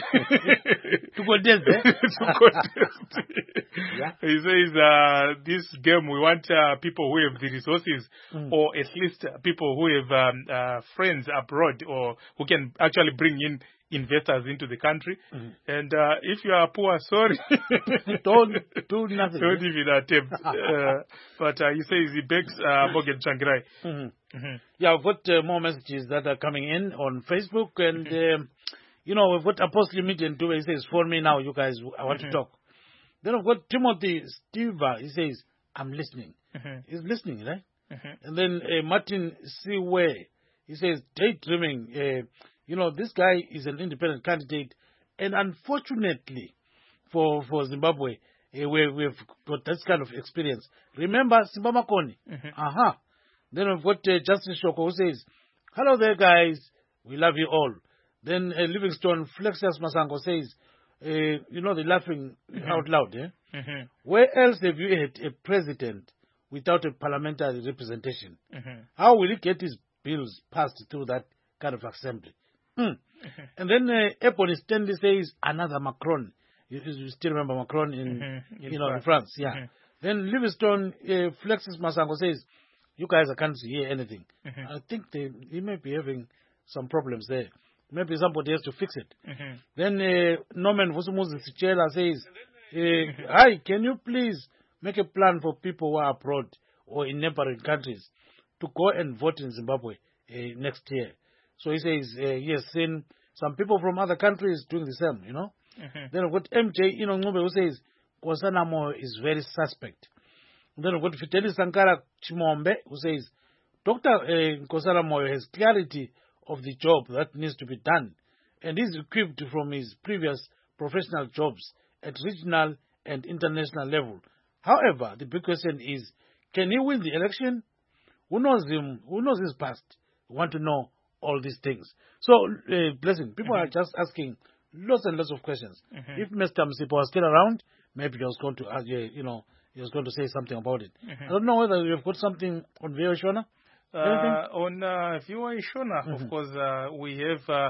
Speaker 2: to contest. Eh?
Speaker 1: to contest.
Speaker 2: Yeah.
Speaker 1: He says, uh, this game, we want uh, people who have the resources, mm. or at least uh, people who have um, uh, friends abroad, or who can actually bring in investors into the country. Mm. And uh, if you are poor, sorry,
Speaker 2: don't do nothing.
Speaker 1: Don't even attempt. uh, but uh, he says he begs uh, Morgan Changirai.
Speaker 2: Mm-hmm. Mm-hmm. Yeah, I've got uh, more messages that are coming in on Facebook, and mm-hmm. um, you know, we've got Apostle Meeting too. He says, "Phone me now, you guys. I want mm-hmm. to talk." Then I've got Timothy Steva. He says, "I'm listening." Mm-hmm. He's listening, right? Mm-hmm. And then uh, Martin Siwe. He says, "Daydreaming." Uh, you know, this guy is an independent candidate, and unfortunately for for Zimbabwe, uh, we we've got this kind of experience. Remember Simba Makoni? Mm-hmm. Uh-huh. Then we've got uh, Justice Shoko who says, "Hello there, guys. We love you all." Then uh, Livingstone Flexius Masango says, uh, you know, they're laughing mm-hmm. out loud. Eh? Mm-hmm. Where else have you had a president without a parliamentary representation? Mm-hmm. How will he get his bills passed through that kind of assembly? Hmm. Mm-hmm. And then uh, Ebony Stanley says, another Macron. You, you still remember Macron in, mm-hmm. in you know, France. in France? Yeah. Mm-hmm. Then Livingstone uh, Flexis Masango says, you guys can't hear anything. Mm-hmm. I think they, they may be having some problems there. Maybe somebody has to fix it. Mm-hmm. Then uh, Norman Vusumuzi Sichela says, uh, mm-hmm. hi, can you please make a plan for people who are abroad or in neighboring countries to go and vote in Zimbabwe uh, next year? So he says, uh, yes, seen some people from other countries doing the same, you know. Mm-hmm. Then we've got M J Inongube who says, Kosanamo is very suspect. And then we've got Fideli Sankara Chimombe who says, Doctor Uh, Kosanamo has clarity of the job that needs to be done, and is equipped from his previous professional jobs at regional and international level. However, the big question is, can he win the election? Who knows him? Who knows his past? We want to know all these things. So, uh, blessing, people mm-hmm. are just asking lots and lots of questions. Mm-hmm. If Mister Msipo was still around, maybe he was going to, uh, you know, he was going to say something about it. Mm-hmm. I don't know whether you've got something on V O Shona.
Speaker 1: Uh, on uh, V O A Shona, mm-hmm. of course, uh, we have uh,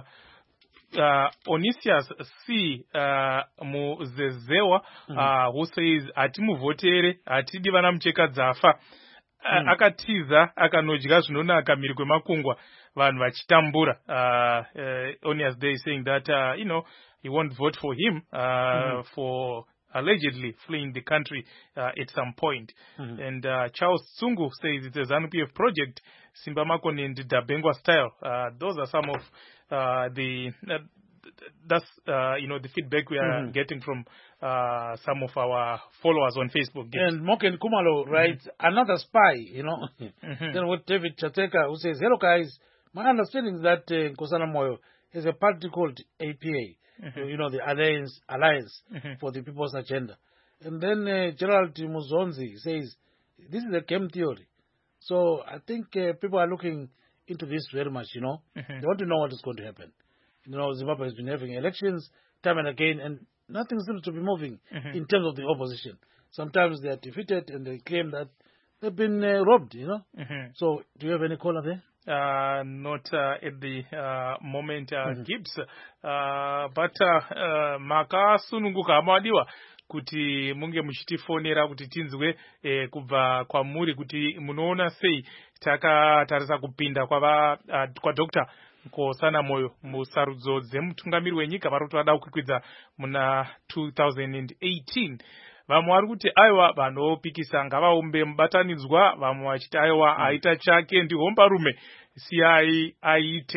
Speaker 1: uh, Onisius C. Uh, Muzezewa, mm-hmm. uh, who says, atimuvotere, atidi vana mucheka dzafa. Mm-hmm. Akatiza, akanodya zvinonaka mhiri kwemakungwa, vanhu vachitambura. Uh, uh, Onias Day saying that, uh, you know, he won't vote for him uh, mm-hmm. for allegedly fleeing the country uh, at some point. Mm-hmm. And uh, Charles Tsungu says it's a ZANU-P F project, Simba Makoni and Dabengwa style. Uh, those are some of uh, the, uh, that's, uh, you know, the feedback we are mm-hmm. getting from uh, some of our followers on Facebook.
Speaker 2: And Moken Kumalo writes, mm-hmm. another spy, you know. Mm-hmm. Then with David Chateka who says, hello guys, my understanding is that uh, Nkosana Moyo has a party called A P A. Mm-hmm. You know, the Alliance Alliance mm-hmm. for the People's Agenda. And then uh, Gerald Muzonzi says, this is a game theory. So I think uh, people are looking into this very much, you know. Mm-hmm. They want to know what is going to happen. You know, Zimbabwe has been having elections time and again, and nothing seems to be moving mm-hmm. in terms of the opposition. Sometimes they are defeated and they claim that they've been uh, robbed, you know. Mm-hmm. So do you have any caller there?
Speaker 1: Uh, not uh, at the uh, moment, uh, mm-hmm. Gibbs, uh, but uh, uh, makasununguka hamadiwa kuti munge muchitifonera kuti tinzwe eh, kubva kwamuri kuti munoona sei takatarisa kupinda kwa uh, kwa Doctor Nkosana Moyo musarudzo dzemutungamiri wenyika vari kuti vada kukwidza muna two thousand eighteen. Vamwe vari kuti aiwa vanopikisa ngavaumbe mubatanidzwa, vamwe vachiti aiwa aita chake ndihomba rume siyai aite.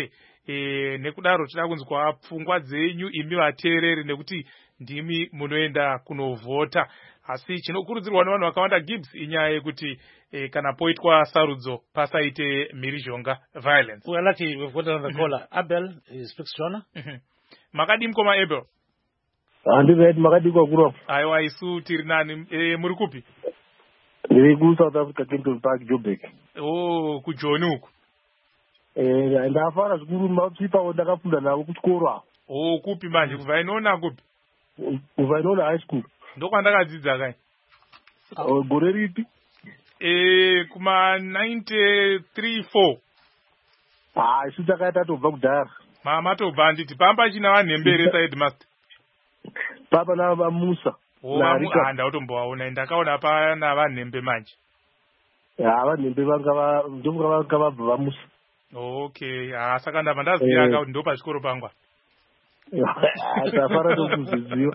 Speaker 1: e, nekudaro tida kunzwa pfungwa dzenyu imi vateereri nekuti ndimi munoenda kunovhota. Asi chinokurudzirwa nevanhu vakawanda Gibbs inyaya yekuti e, kana poitwa sarudzo pasaite mhirizhonga violence.
Speaker 2: We are lucky we've got another caller. Abel is speaks Shona.
Speaker 1: Makadi mkoma Abel.
Speaker 8: Andizeti makadi kwa kuro.
Speaker 1: Aiwa isu tiri nani e, muri kupi?
Speaker 8: Ndiri ku South Africa Kempton Park Joburg.
Speaker 1: Oh, ku Joni uku.
Speaker 8: Eh, ndafara zvikuru matsipa ndakafunda navo kuchikoro.
Speaker 1: Oh, kupi manje kuvainona kupi?
Speaker 8: Kuvainona high school.
Speaker 1: Ndokwandakadzidza kai?
Speaker 8: Oh, gore ripi?
Speaker 1: Eh, kuma ninety-three four.
Speaker 8: Ah, isu takaita tobva kudhara.
Speaker 1: Mama tobva nditi pamba china vanhembere side master.
Speaker 8: Papa na vamusa.
Speaker 1: Oh, vamuhanda utombowaona ndakaona pana vanhembe manje.
Speaker 8: Ya, vanhembe vanga va ndonga vanga vabva vamusa.
Speaker 1: Okay, ah saka ndava ndaziva kuti ndo pachikoro pangwa.
Speaker 8: Tafara tokuziziwa.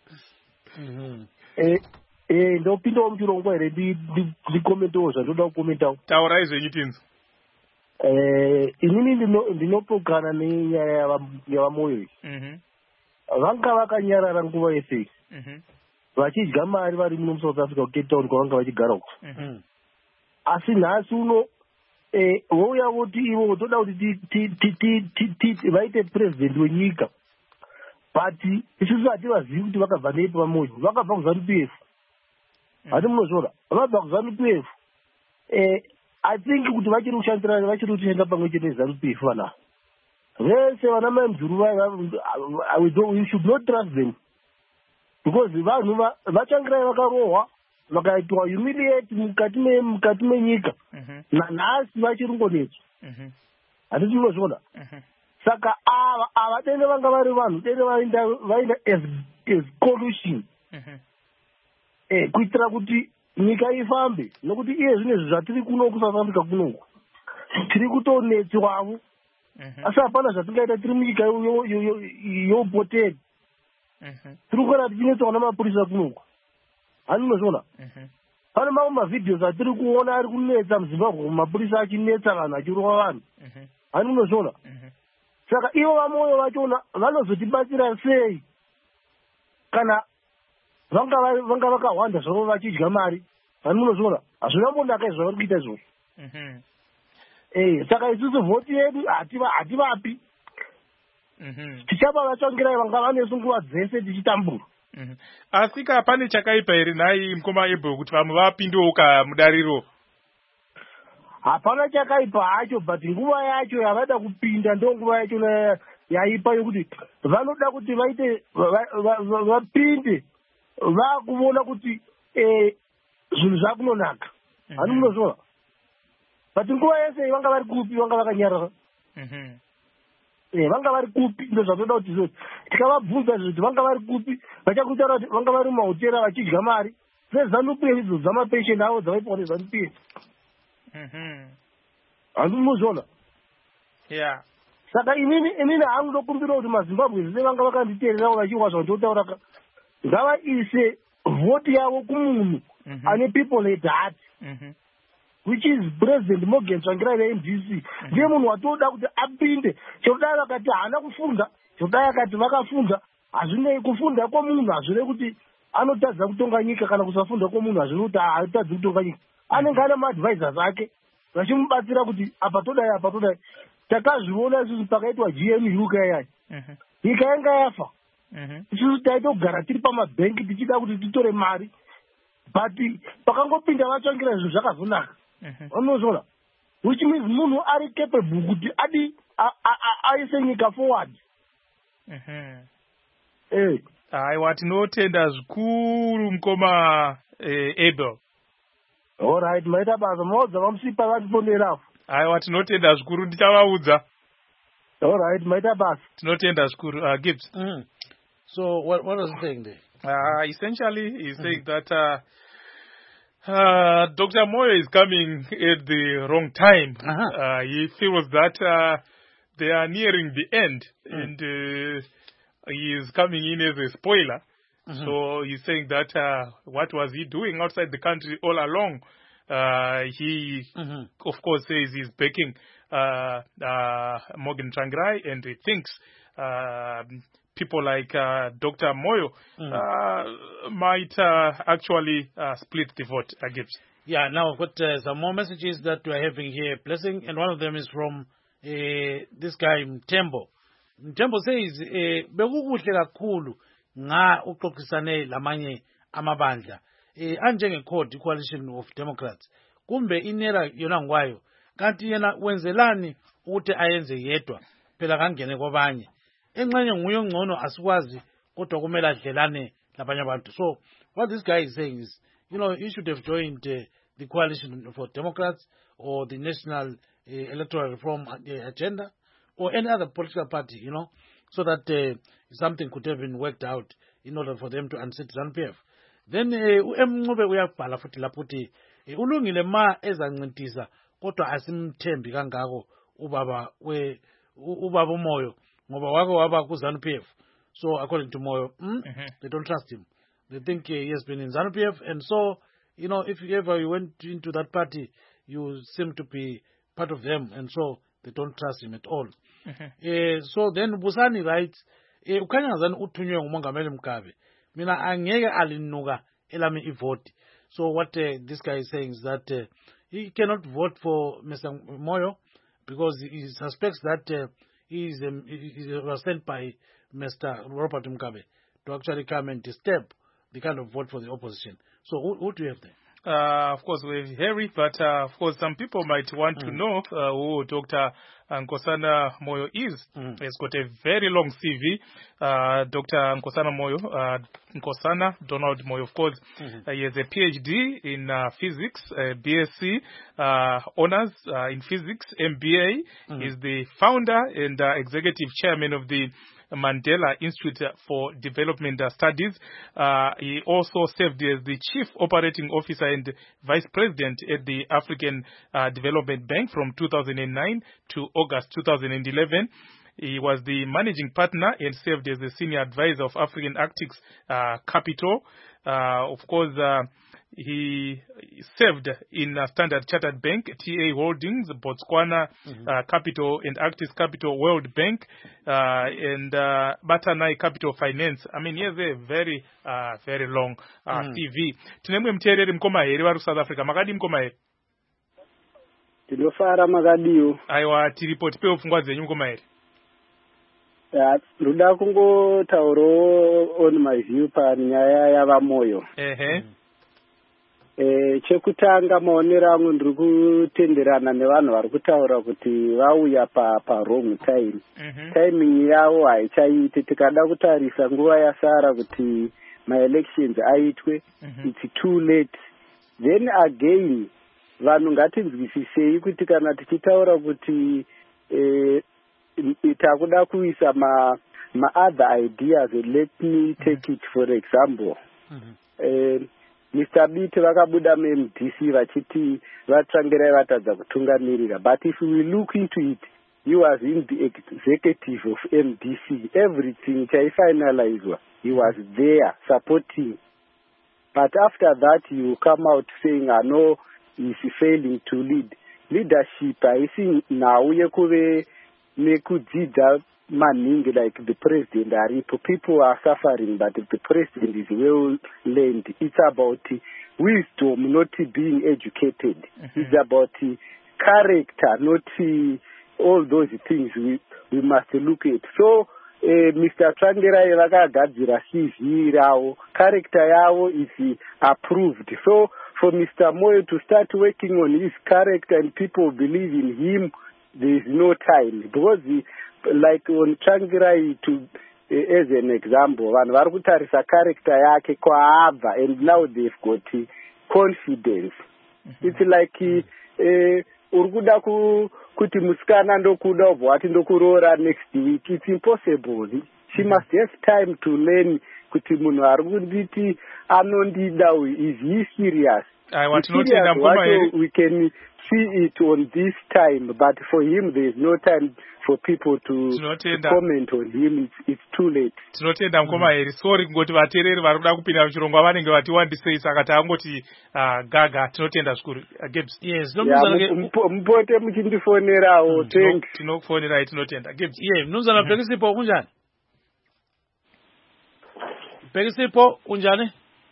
Speaker 8: Eh eh ndopinda muchirongwa here ndi ndikomentawo zvandoda kukomentawo.
Speaker 1: Taura izvenyu tinzo.
Speaker 8: Eh inini ndinopokana nenyaya yavamoyo.
Speaker 1: Mhm.
Speaker 8: Vanga vakanyarara nguva yese.
Speaker 1: Mhm.
Speaker 8: Vachidya mari vari muno South Africa Cape Town kwavanga vachigara uko.
Speaker 1: Mhm.
Speaker 8: Asi nhasi uno eh vouya voti ivo toda kuti vaite president wenyika. But isusu hativazivi kuti vakabva neipo vamoyo. Vakabva kuZANU P F. Hati munozvora. Vakabva kuZANU P F. Eh I think kuti vachiri kushandira vachiri kutoenda pamwe chete neZANU P F vana. Vese vana mai mudhuru we should not trust them. Because vanhu vachangirai vakarohwa vakaitwa humiliate mukati mukati menyika. Nanhasi vachiri ngonetswa. Hatisi munozvona. Saka ava ava dende vanga vari vanhu dende vainda vainda as as collusion. Eh kuitira kuti nyika ifambe nokuti iye zvine zvatiri kuno ku South Africa kunoku tiri kutonetswawo. Asi hapana zvatingaita tiri munyika yobhotel. Tiri kuona tichinetswa namapurisa kunoku. Hani munozvona. Pane mamwe mavhidhios atiri kuona ari kunetsa muZimbabwe mapurisa achinetsa vanhu achirowa vanhu. Hani munozvona. Saka ivo vamoyo vachona vanozotibatsira sei kana vanga vanga vakawanda zvavo vachidya mari. Hani munozvona. Hazvina mbonaka izvo vari kuita izvozvo. Eh saka isusu vhoti yedu hativapi. Tichapa vatsvangirai vanga vanesu nguva dzese tichitambura.
Speaker 1: Asi ka pane chakaipa here nhai mukoma Abel kuti vamwe vapindewo mudariro?
Speaker 8: Hapana chakaipa hacho, but nguva yacho yavada kupinda ndo nguva yacho yaipa yokuti vanoda kuti vaite vapinde vakuona kuti zvinhu zvakunonaka. Hani munozvona. But nguva yese vanga vari kupi vanga vakanyarara. Eh vanga vari kupi ndo zvatoda kuti zvo tikavabvunza kuti vanga vari kupi vachakutaura kuti vanga vari mahotera vachidya mari seZANU P F idzo dzamapensheni avo dzavaipa neZANU P F. Hanzi munozvona.
Speaker 1: Yeah.
Speaker 8: Saka inini inini hangu ndokumbira kuti maZimbabwe zvese vanga vakanditeererawo vachiwa zvandotaura ka ngavaise vhoti yavo kumunhu ane people at heart. Which is President Morgan Tsvangirai ve-M D C. Ndiye munhu watoda kuti apinde. Chekudai vakati haana kufunda, chekudai vakati vakafunda, hazvinei kufunda kwomunhu hazvine kuti anotadza kutonga nyika kana kusafunda kwomunhu hazvine kuti haatadzi kutonga nyika. Anenge ane maadvisors ake vachimubatsira kuti apa todai apa todai. Takazviona isusu pakaitwa G M U kayai. Nyika yanga yafa. Isusu taitogara tiri pamabhengi tichida kuti titore mari. But pakangopinda vatsvangira zvinhu zvakazonaka. Unozvona. Which means munhu ari capable kuti adi aise nyika forward. Eh.
Speaker 1: Aiwa tinotenda zvikuru mukoma Abel.
Speaker 8: All right, maita basa modza vamusipa vatiponerafu.
Speaker 1: Aiwa tinotenda zvikuru ndichavaudza.
Speaker 8: All right, maita basa.
Speaker 1: Tinotenda zvikuru uh, Gibbs.
Speaker 2: Mm. So what what was he saying there?
Speaker 1: Uh, essentially he's mm-hmm. saying that uh, uh, Doctor Moyo is coming at the wrong time. Uh-huh. Uh, he feels that uh, they are nearing the end mm. and uh, he is coming in as a spoiler. Mm-hmm. So he's saying that uh, what was he doing outside the country all along? Uh, he, mm-hmm. of course, says he's backing uh, uh, Morgan Tsvangirai, and he thinks uh, people like uh, Doctor Moyo mm. uh, might uh, actually uh, split the vote against.
Speaker 2: Yeah, now I've got uh, some more messages that we're having here, Blessing, and one of them is from uh, this guy Mtembo. Mtembo says, bekukuhle kakhulu nga uxoxisane lamanye amabandla anjenge Code Coalition of Democrats. Kumbe inera yona ngwayo kanti yena wenzelani ukuthi ayenze yedwa phela kangene kwabanye. Enxenye nguye ngcono asikwazi kodwa kumele adlelane labanye abantu. So what this guy is saying is, you know, he should have joined uh, the Coalition for Democrats or the National uh, Electoral Reform Agenda or any other political party, you know, so that uh, something could have been worked out in order for them to unseat ZANU P F. Then uMncube uyabhala futhi lapho uthi ulungile ma ezancintisa kodwa asimthembi kangako ubaba we ubaba uMoyo ngoba wake waba ku ZANU P F. So according to Moyo, mm, mm-hmm. they don't trust him. They think uh, he has been in ZANU P F, and so, you know, if ever you went into that party, you seem to be part of them, and so they don't trust him at all. Mm-hmm. Uh, so then Busani writes, ukhanya ngazani uthunywe ngumongameli Mgabe. Mina angeke alinuka elami ivoti. So what uh, this guy is saying is that uh, he cannot vote for Mister Moyo because he suspects that uh, he, is, um, he was sent by Mister Robert Mugabe to actually come and disturb the kind of vote for the opposition. So who, who do you have there?
Speaker 1: Uh, of course, we have Harry, but uh, of course, some people might want mm. to know uh, who Doctor Nkosana Moyo is. Mm. He's got a very long C V. Uh, Doctor Nkosana Moyo, uh, Nkosana Donald Moyo, of course, mm-hmm. uh, he has a P H D in uh, physics, uh, B S c uh, honors uh, in physics, M B A. Mm-hmm. He's the founder and uh, executive chairman of the Mandela Institute for Development Studies. Uh, he also served as the Chief Operating Officer and Vice President at the African uh, Development Bank from two thousand nine to August two thousand eleven. He was the managing partner and served as the senior advisor of African Arctic uh, Capital. Uh, of course, uh, he served in uh, Standard Chartered Bank, T A Holdings, Botswana mm-hmm. uh, Capital and Arctic Capital, World Bank, uh, and uh, Batanai Capital Finance. I mean, he has a very, uh, very long uh, mm. C V. Tinemwe mterere mkoma heri waru South Africa. Makadi mkoma heri?
Speaker 9: Tilofara makadiyo.
Speaker 1: Aiwa, tiripoti pe ufungwa zenyu mkoma heri?
Speaker 9: Yeah, luda kungo tauro on my view pa nyaya ya vamoyo.
Speaker 1: Ehe.
Speaker 9: Mm. Eh, chekutanga maonera angu ndiri kutenderana nevanhu vari kutaura kuti vauya pa pa wrong time. Mm-hmm. Timing yavo haichaiti. Tikada kutarisa nguva yasara kuti my elections aitwe. Mm-hmm. It's too late. Then again, vanhu ngatinzwisisei kuti kana tichitaura kuti eh, takuda kuisa ma ma other ideas. Let me take mm-hmm. it for example. Mm-hmm. Eh, Mister Biti vakabuda M D C vachiti Tsvangirai vatadza kutungamirira. But if we look into it, he was in the executive of M D C. Everything chaifinalizwa, he was there supporting. But after that, you come out saying, I know he's failing to lead. Leadership, I think now yekuve nekudzidza maningi like the president aripo. People are suffering, but if the president is well learned, it's about wisdom, not being educated. Mm-hmm. It's about character, not all those things we we must look at. So uh, Mister Tsvangirai vakagadzira C V ravo, character yavo is approved. So for Mister Moyo to start working on his character and people believe in him, there is no time, because he, like on Tsvangirai, to uh, as an example, vanhu vari kutarisa character yake kwaabva, and now they've got uh, confidence. Mm-hmm. It's like uh, uri kuda kuti musikana ndokuda ubva wati ndokuroora next week. It's impossible. She mm-hmm. must have time to learn kuti munhu ari kunditi anondida, is he serious?
Speaker 1: aiwa tinotenda mukoma eri
Speaker 9: we can see it on this time, but for him there is no time for people to, to comment on him. It's, it's too late.
Speaker 1: Tinotenda mukoma eri. Sorry kungoti vateereri vari kuda kupinda muchirongwa vanenge vatiwandisei saka taangoti uh, gaga. Tinotenda zvikuru. Uh, Gibbs.
Speaker 2: Yes.
Speaker 9: Mpote muchindifonerawo. Thanks.
Speaker 1: Tinokufonerai tinotenda. Gibbs.
Speaker 2: Yeah. Mnumzana Pekisipo kunjani? Pekisipo kunjani?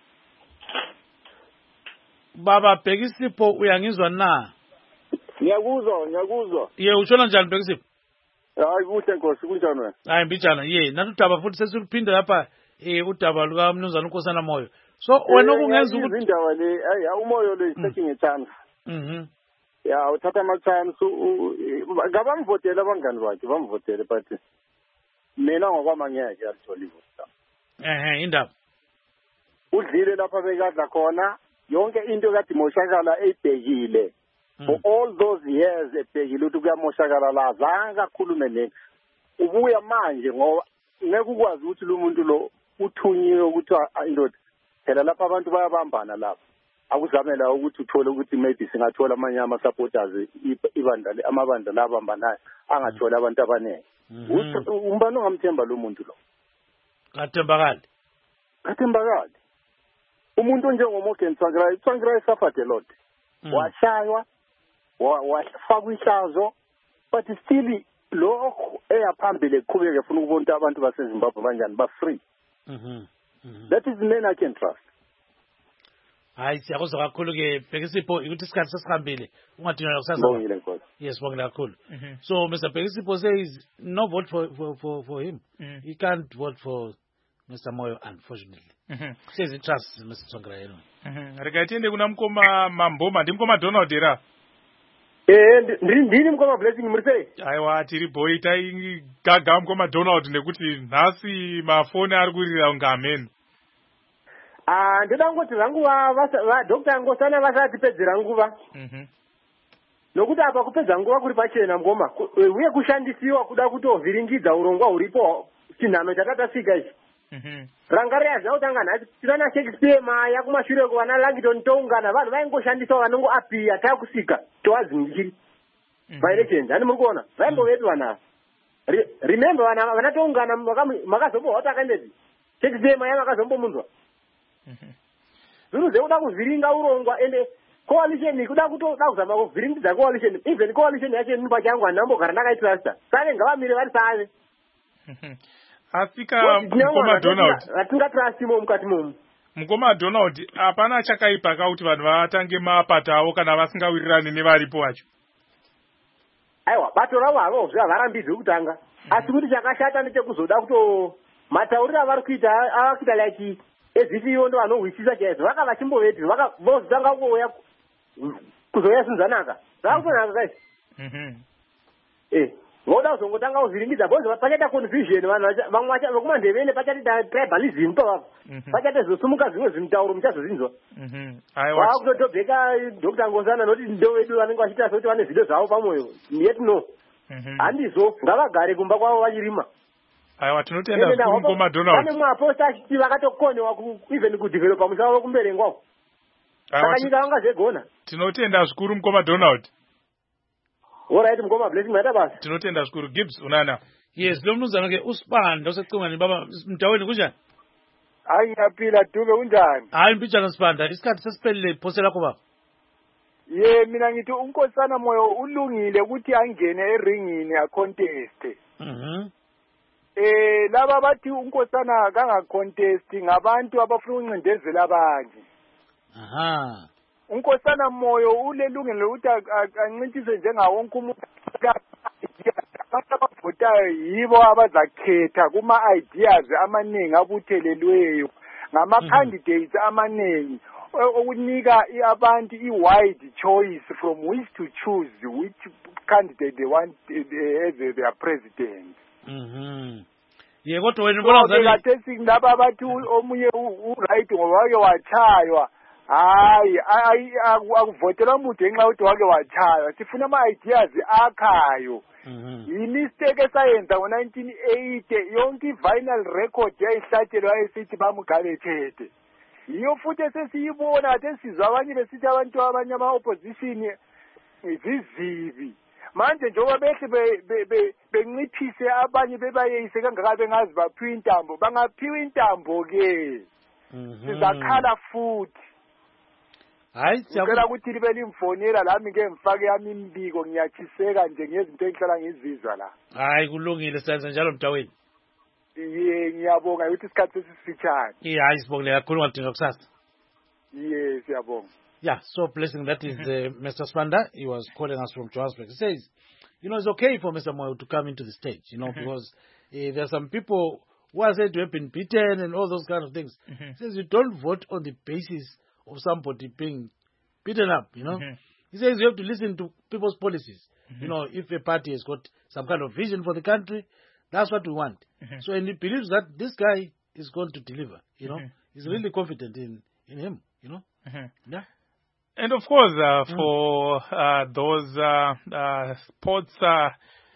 Speaker 2: Baba Pekisipo uyangizwa na?
Speaker 10: Ngiyakuzwa, ngiyakuzwa.
Speaker 2: Ye ushona njani Pekisipo?
Speaker 10: Hayi kuhle Nkosi, kunjani wena?
Speaker 2: Hayi mbijana, ye natudaba futhi sesiphinda lapha eh udaba luka Mnumzana uNkosana Moyo. So wena okungenza ukuthi
Speaker 10: indaba le hayi umoyo le taking a chance.
Speaker 2: Mhm.
Speaker 10: Ya uthatha ama chance ngabamvotela abangani bakhe, bamvotele but mina ngokwama ngeke alithola ivota.
Speaker 2: Eh indaba.
Speaker 10: Udlile lapha bekadla khona yonke into kade moshakala ebhekile. For all those years ebhekile ukuthi kuyamoshakala la zanga kakhulume ne. Ubuya manje ngoba ngeke ukwazi ukuthi lo muntu lo uthunyiwe ukuthi indoda phela lapha abantu bayabambana lapha. Akuzamela ukuthi uthole ukuthi maybe singathola amanye ama supporters ibandla amabandla labambanayo angathola abantu abanele. Umbani ongamthemba lo muntu lo?
Speaker 2: Kathembakali.
Speaker 10: Kathembakali. Umuntu njengoMorgan Tsvangirai, Tsvangirai suffered a lot. Washaywa, wafakwa ihlazo, but still lo eyaphambili eqhubeka efuna ukubona abantu baseZimbabwe banjani ba free.
Speaker 2: Mhm.
Speaker 10: That is the man I can trust.
Speaker 2: Hayi siyakuzwa kakhulu ke Pekisipo ukuthi isikhathi sesihambile ungadinga kusasa.
Speaker 10: Ngibongile Nkosi.
Speaker 2: Yes, ngibongile kakhulu. So Mister Pekisipo says no vote for for for, for him. Mm. He can't vote for Mister Moyo unfortunately. Mhm. Says he trusts Mister Tsvangirai.
Speaker 1: Mhm. Rekaitende kuna mukoma Mamboma, ndimukoma Donald era.
Speaker 7: Eh ndini mukoma Blessing murise.
Speaker 1: Aiwa tiri boy tai gaga mukoma Donald nekuti nhasi mafoni ari kurira unga amen.
Speaker 7: Ah ndida ngoti vangu va va Doctor Nkosana vasati pedzera nguva.
Speaker 1: Mhm.
Speaker 7: Nokuti apa kupedza nguva kuri pachena ngoma uye kushandisiwa kuda kutovhiringidza urongwa uripo chinhano chakatasika ichi.
Speaker 1: Mhm.
Speaker 7: Rangaria zvautanga nhasi tirana Shakespeare maya kumashure kwana Langton toungana vanhu vaingoshandiswa vanongo apia takusika toazingiri. By elections ani muri kuona vaimbovedwa na remember vana vanatoungana makazombowa takandezi Shakespeare maya makazombomunzwa.
Speaker 1: Mhm.
Speaker 7: Zviro zvekuda kuvhiringa urongwa ende coalition kuda kutoda kuzama kuvhiringidza coalition even coalition yacho inopa changu anambogara ndakaitrasta sane ngavamire vari save.
Speaker 1: Asika mukoma Donald.
Speaker 7: Atingatrastimo mukati momu.
Speaker 1: Mukoma Donald hapana chakaipa kauti vanhu vatange mapatawo kana vasingawirirani nevaripo vacho.
Speaker 7: Aiwa bato ravo havo zvavarambidzi kutanga. Asi kuti chakashata ndechekuzoda kuto matauriro avari kuita ava kuita like ezitiyo ndo anohwisisa chaizvo vaka vachimbovedzi vaka vozotanga kuuya kuzoya sinzanaka zvakutonaka kaisi.
Speaker 1: Mhm.
Speaker 7: Eh voda kuzongotanga kuvhiringidza bhozi pachaita confusion vanhu vamwe vekumandevene pachaita tribalism pavapo pachata zosumuka zvimwe zvimitauro muchazozvinzwa.
Speaker 1: Aiwa
Speaker 7: vakutotobheka Doctor Nkosana noti ndo vedu vanenge vachiita sekuti vane zvido zvavo pamwoyo yet no handizo ngavagare kumba kwavo vachirima.
Speaker 1: Aiwa tinotenda zvikuru mukoma Donald.
Speaker 7: Pane mwaposta achiti vakatokonewa even kudevelopa musava wekumberengwako saka nyika vangazvegona.
Speaker 1: Tinotenda zvikuru mukoma Donald.
Speaker 7: Alright mukoma Blessing maita basa.
Speaker 1: Tinotenda zvikuru. Gibbs unana.
Speaker 2: Yes lo mnumzana ke usipanda usecingweni baba mtaweni kunjani?
Speaker 10: Hayi yaphila Dube unjani?
Speaker 2: Hayi mpijana sipanda isikhathi sesiphelile phose lakho baba.
Speaker 10: Ye mina ngithi uNkosana Moyo ulungile ukuthi angene eringini ya contest.
Speaker 2: Mhm.
Speaker 10: Eh laba bathi uNkosana kanga contest ngabantu abafuna uncindezela abanye.
Speaker 2: Aha.
Speaker 10: uNkosana Moyo ulelungelo lokuthi ancintise njengawo wonke umuntu abantu abavotayo yibo abazakhetha kuma ideas amaningi abuthelelweyo ngama candidates amaningi okunika abantu i wide choice from which to choose which candidate they want as their president.
Speaker 2: Mhm. Ye kodwa wena ubona
Speaker 10: ngani kade singilaba abathi omunye u right ngoba wake wachaywa. Hayi akuvotela umuntu ngenxa ukuthi wake wachaywa sifuna ama ideas akhayo. Yimistake esayenza ngo nineteen eighty yonke final record yayihlatshelwa esithi bamugabethete. yiyo futhi esesiyibona ade sizwa abanye besithi abantu abanye ama-opposition zizibi manje njengoba behle benciphise abanye bebayeyise kangaka bengazi baphiwa intambo bangaphiwa intambo-ke sizakhala futhi
Speaker 2: hayi
Speaker 10: ngicela ukuthi libe limfonela lami ke ngifake yami imbiko ngiyachiseka nje ngezinto engihlala ngizizwa la
Speaker 2: hayi kulungile senze njalo mntaweni
Speaker 10: ye ngiyabonga ukuthi isikhathi sesifitshane
Speaker 2: ye hayi sibongile kakhulu ngadinga kusasa
Speaker 10: ye siyabonga.
Speaker 2: Yeah, so blessing that is uh, Mister Spanda. He was calling us from Johannesburg. He says, you know, it's okay for Mister Moyo to come into the stage, you know, mm-hmm. because uh, there are some people who are said to have been beaten and all those kind of things. Mm-hmm. He says you don't vote on the basis of somebody being beaten up, you know. Mm-hmm. He says you have to listen to people's policies. Mm-hmm. You know, if a party has got some kind of vision for the country, that's what we want. Mm-hmm. So, and he believes that this guy is going to deliver, you know. Mm-hmm. He's really confident in, in him, you know. Mm-hmm. Yeah.
Speaker 1: And of course, uh, for uh, those uh, uh, sports uh,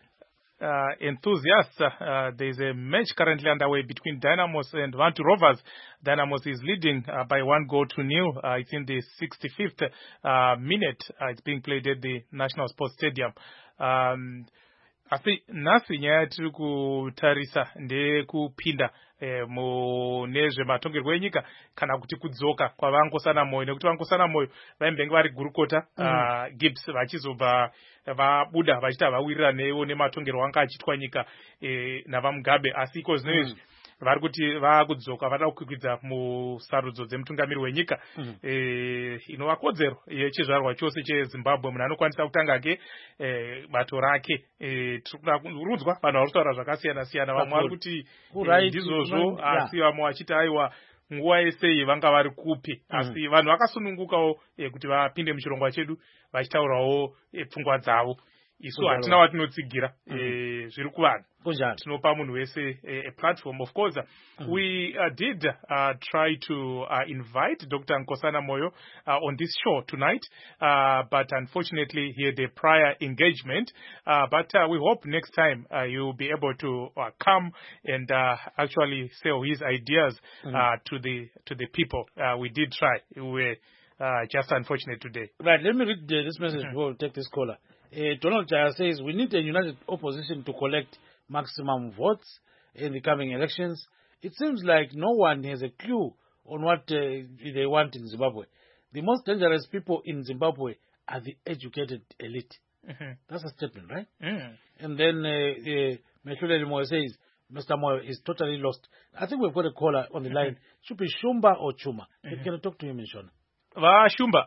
Speaker 1: uh, enthusiasts, uh, there is a match currently underway between Dynamos and Vantu Rovers. Dynamos is leading uh, by one goal to nil. Uh, it's in the sixty-fifth uh, minute. Uh, it's being played at the National Sports Stadium. Um, asi nasi nyaya tiri kutarisa ndekupinda eh, mune zvematongerwo enyika kana kuti kudzoka kwavankosana moyo nekuti vankosana moyo vaimbenge vari gurukota mm. uh, Gibbs vachizobva vabuda vachiti havawirira newo nematongerwo anga achitwa nyika eh, navamugabe asi iko zvinezvi mm. vari kuti vakudzoka vada kukwikwidzwa musarudzo dzemutungamiri wenyika mm. e, inova kodzero yechizvarwa chose chezimbabwe munhu anokwanisa kutanga ke e, bato rake e, tirikuda kurudzwa vanhu vari kutaura zvakasiyana siyana vamwe vari kuti e, ndizvozvo asi vamwe vachiti aiwa nguva yesei vanga vari kupi mm. asi vanhu vakasunungukawo e, kuti vapinde muchirongwa chedu vachitaurawo e, pfungwa dzavo isu hatina watinotsigira zviri kuvanhu tinopa munhu wese a platform. Of course, mm. we uh, did uh, try to uh, invite Doctor Nkosana Moyo uh, on this show tonight, uh, but unfortunately he had a prior engagement. Uh, but uh, we hope next time uh, you'll be able to uh, come and uh, actually sell his ideas mm. uh, to the to the people. Uh, we did try. We were uh, just unfortunate today.
Speaker 2: Right. Let me read uh, this message mm-hmm. before we take this caller. Uh, Donald Jaya says, we need a united opposition to collect maximum votes in the coming elections. It seems like no one has a clue on what uh, they want in Zimbabwe. The most dangerous people in Zimbabwe are the educated elite. Mm-hmm. That's a statement, right? Mm. And then uh, uh, Moyo says, Mister Moyo is totally lost. I think we've got a caller on the mm-hmm. line. Should be Shumba or Chuma. Mm-hmm. Can I talk to him in Shona?
Speaker 1: Va Shumba.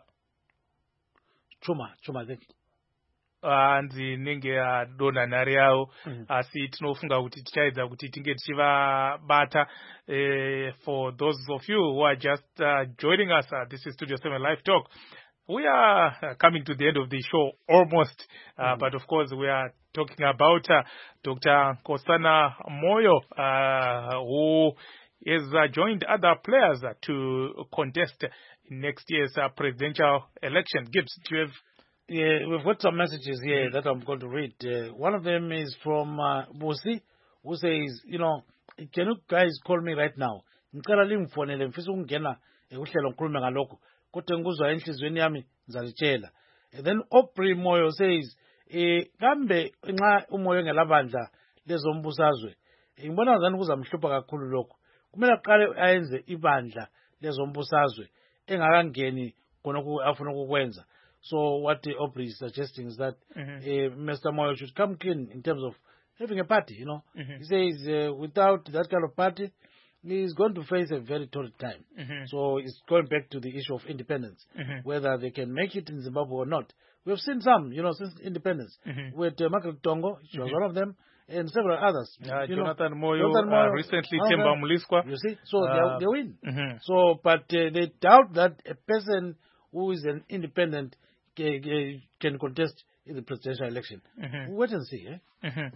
Speaker 2: Chuma, Chuma, I think.
Speaker 1: hanzi nenge adonha nhare yavo asi tinofunga kuti tichaedza kuti tinge tichivabata. For those of you who are just uh, joining us, uh, this is Studio seven Live Talk. We are uh, coming to the end of the show almost, uh, mm-hmm. but of course we are talking about uh, Doctor Nkosana Moyo, uh, who has uh, joined other players uh, to contest in next year's uh, presidential election. Gibbs, do you have...
Speaker 2: Yeah, we've got some messages here that I'm going to read. Uh, one of them is from uh, Bosi, who says, you know, can you guys call me right now? Ngicela limfonele mfisa ukungena ekuhlelo ngikhulume ngalokho kodwa ngizwa enhlizweni yami ngizalitshela. And then Opri Moyo says, eh kambe nxa umoyo engelabandla lezombusazwe ngibona ngani kuzamhlupha kakhulu lokho. Kumele aqale ayenze ibandla lezombusazwe engakangeni khona afuna ukukwenza. So what the Opry is suggesting is that mm-hmm. uh, Mister Moyo should come clean in terms of having a party, you know. Mm-hmm. He says uh, without that kind of party, he is going to face a very torrid time. Mm-hmm. So it's going back to the issue of independence, mm-hmm. whether they can make it in Zimbabwe or not. We've seen some, you know, since independence. Mm-hmm. With uh, Margaret Tongo, she was mm-hmm. one of them, and several others.
Speaker 1: Uh, Jonathan know, Moyo, Jonathan Moyo uh, recently Temba Muliswa.
Speaker 2: You see, so uh, they, they win. Mm-hmm. So, but uh, they doubt that a person who is an independent can contest in the presidential election. Mm-hmm. We'll wait and see. Eh?
Speaker 1: Mm-hmm.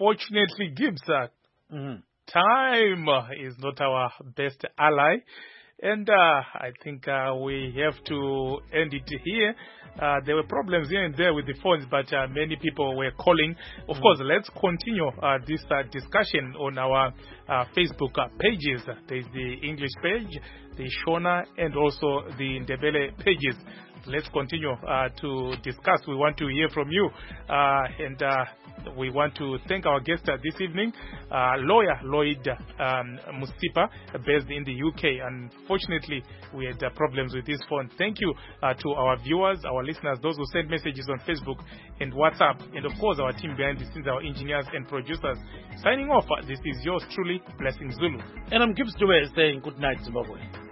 Speaker 1: Unfortunately, Gibbs, uh, mm-hmm. time uh, is not our best ally. And uh, I think uh, we have to end it here. Uh, there were problems here and there with the phones, but uh, many people were calling. Of mm. course, let's continue uh, this uh, discussion on our uh, Facebook uh, pages. There's the English page, the Shona, and also the Ndebele pages. Let's continue uh, to discuss. We want to hear from you. Uh, and uh, we want to thank our guest uh, this evening, uh, lawyer Lloyd um, Musipa, based in the U K. Unfortunately, we had uh, problems with this phone. Thank you uh, to our viewers, our listeners, those who send messages on Facebook and WhatsApp. And of course, our team behind the scenes, our engineers and producers. Signing off, uh, this is yours truly, Blessing Zulu.
Speaker 2: And I'm Gibbs Dewey saying good night, Zimbabwe.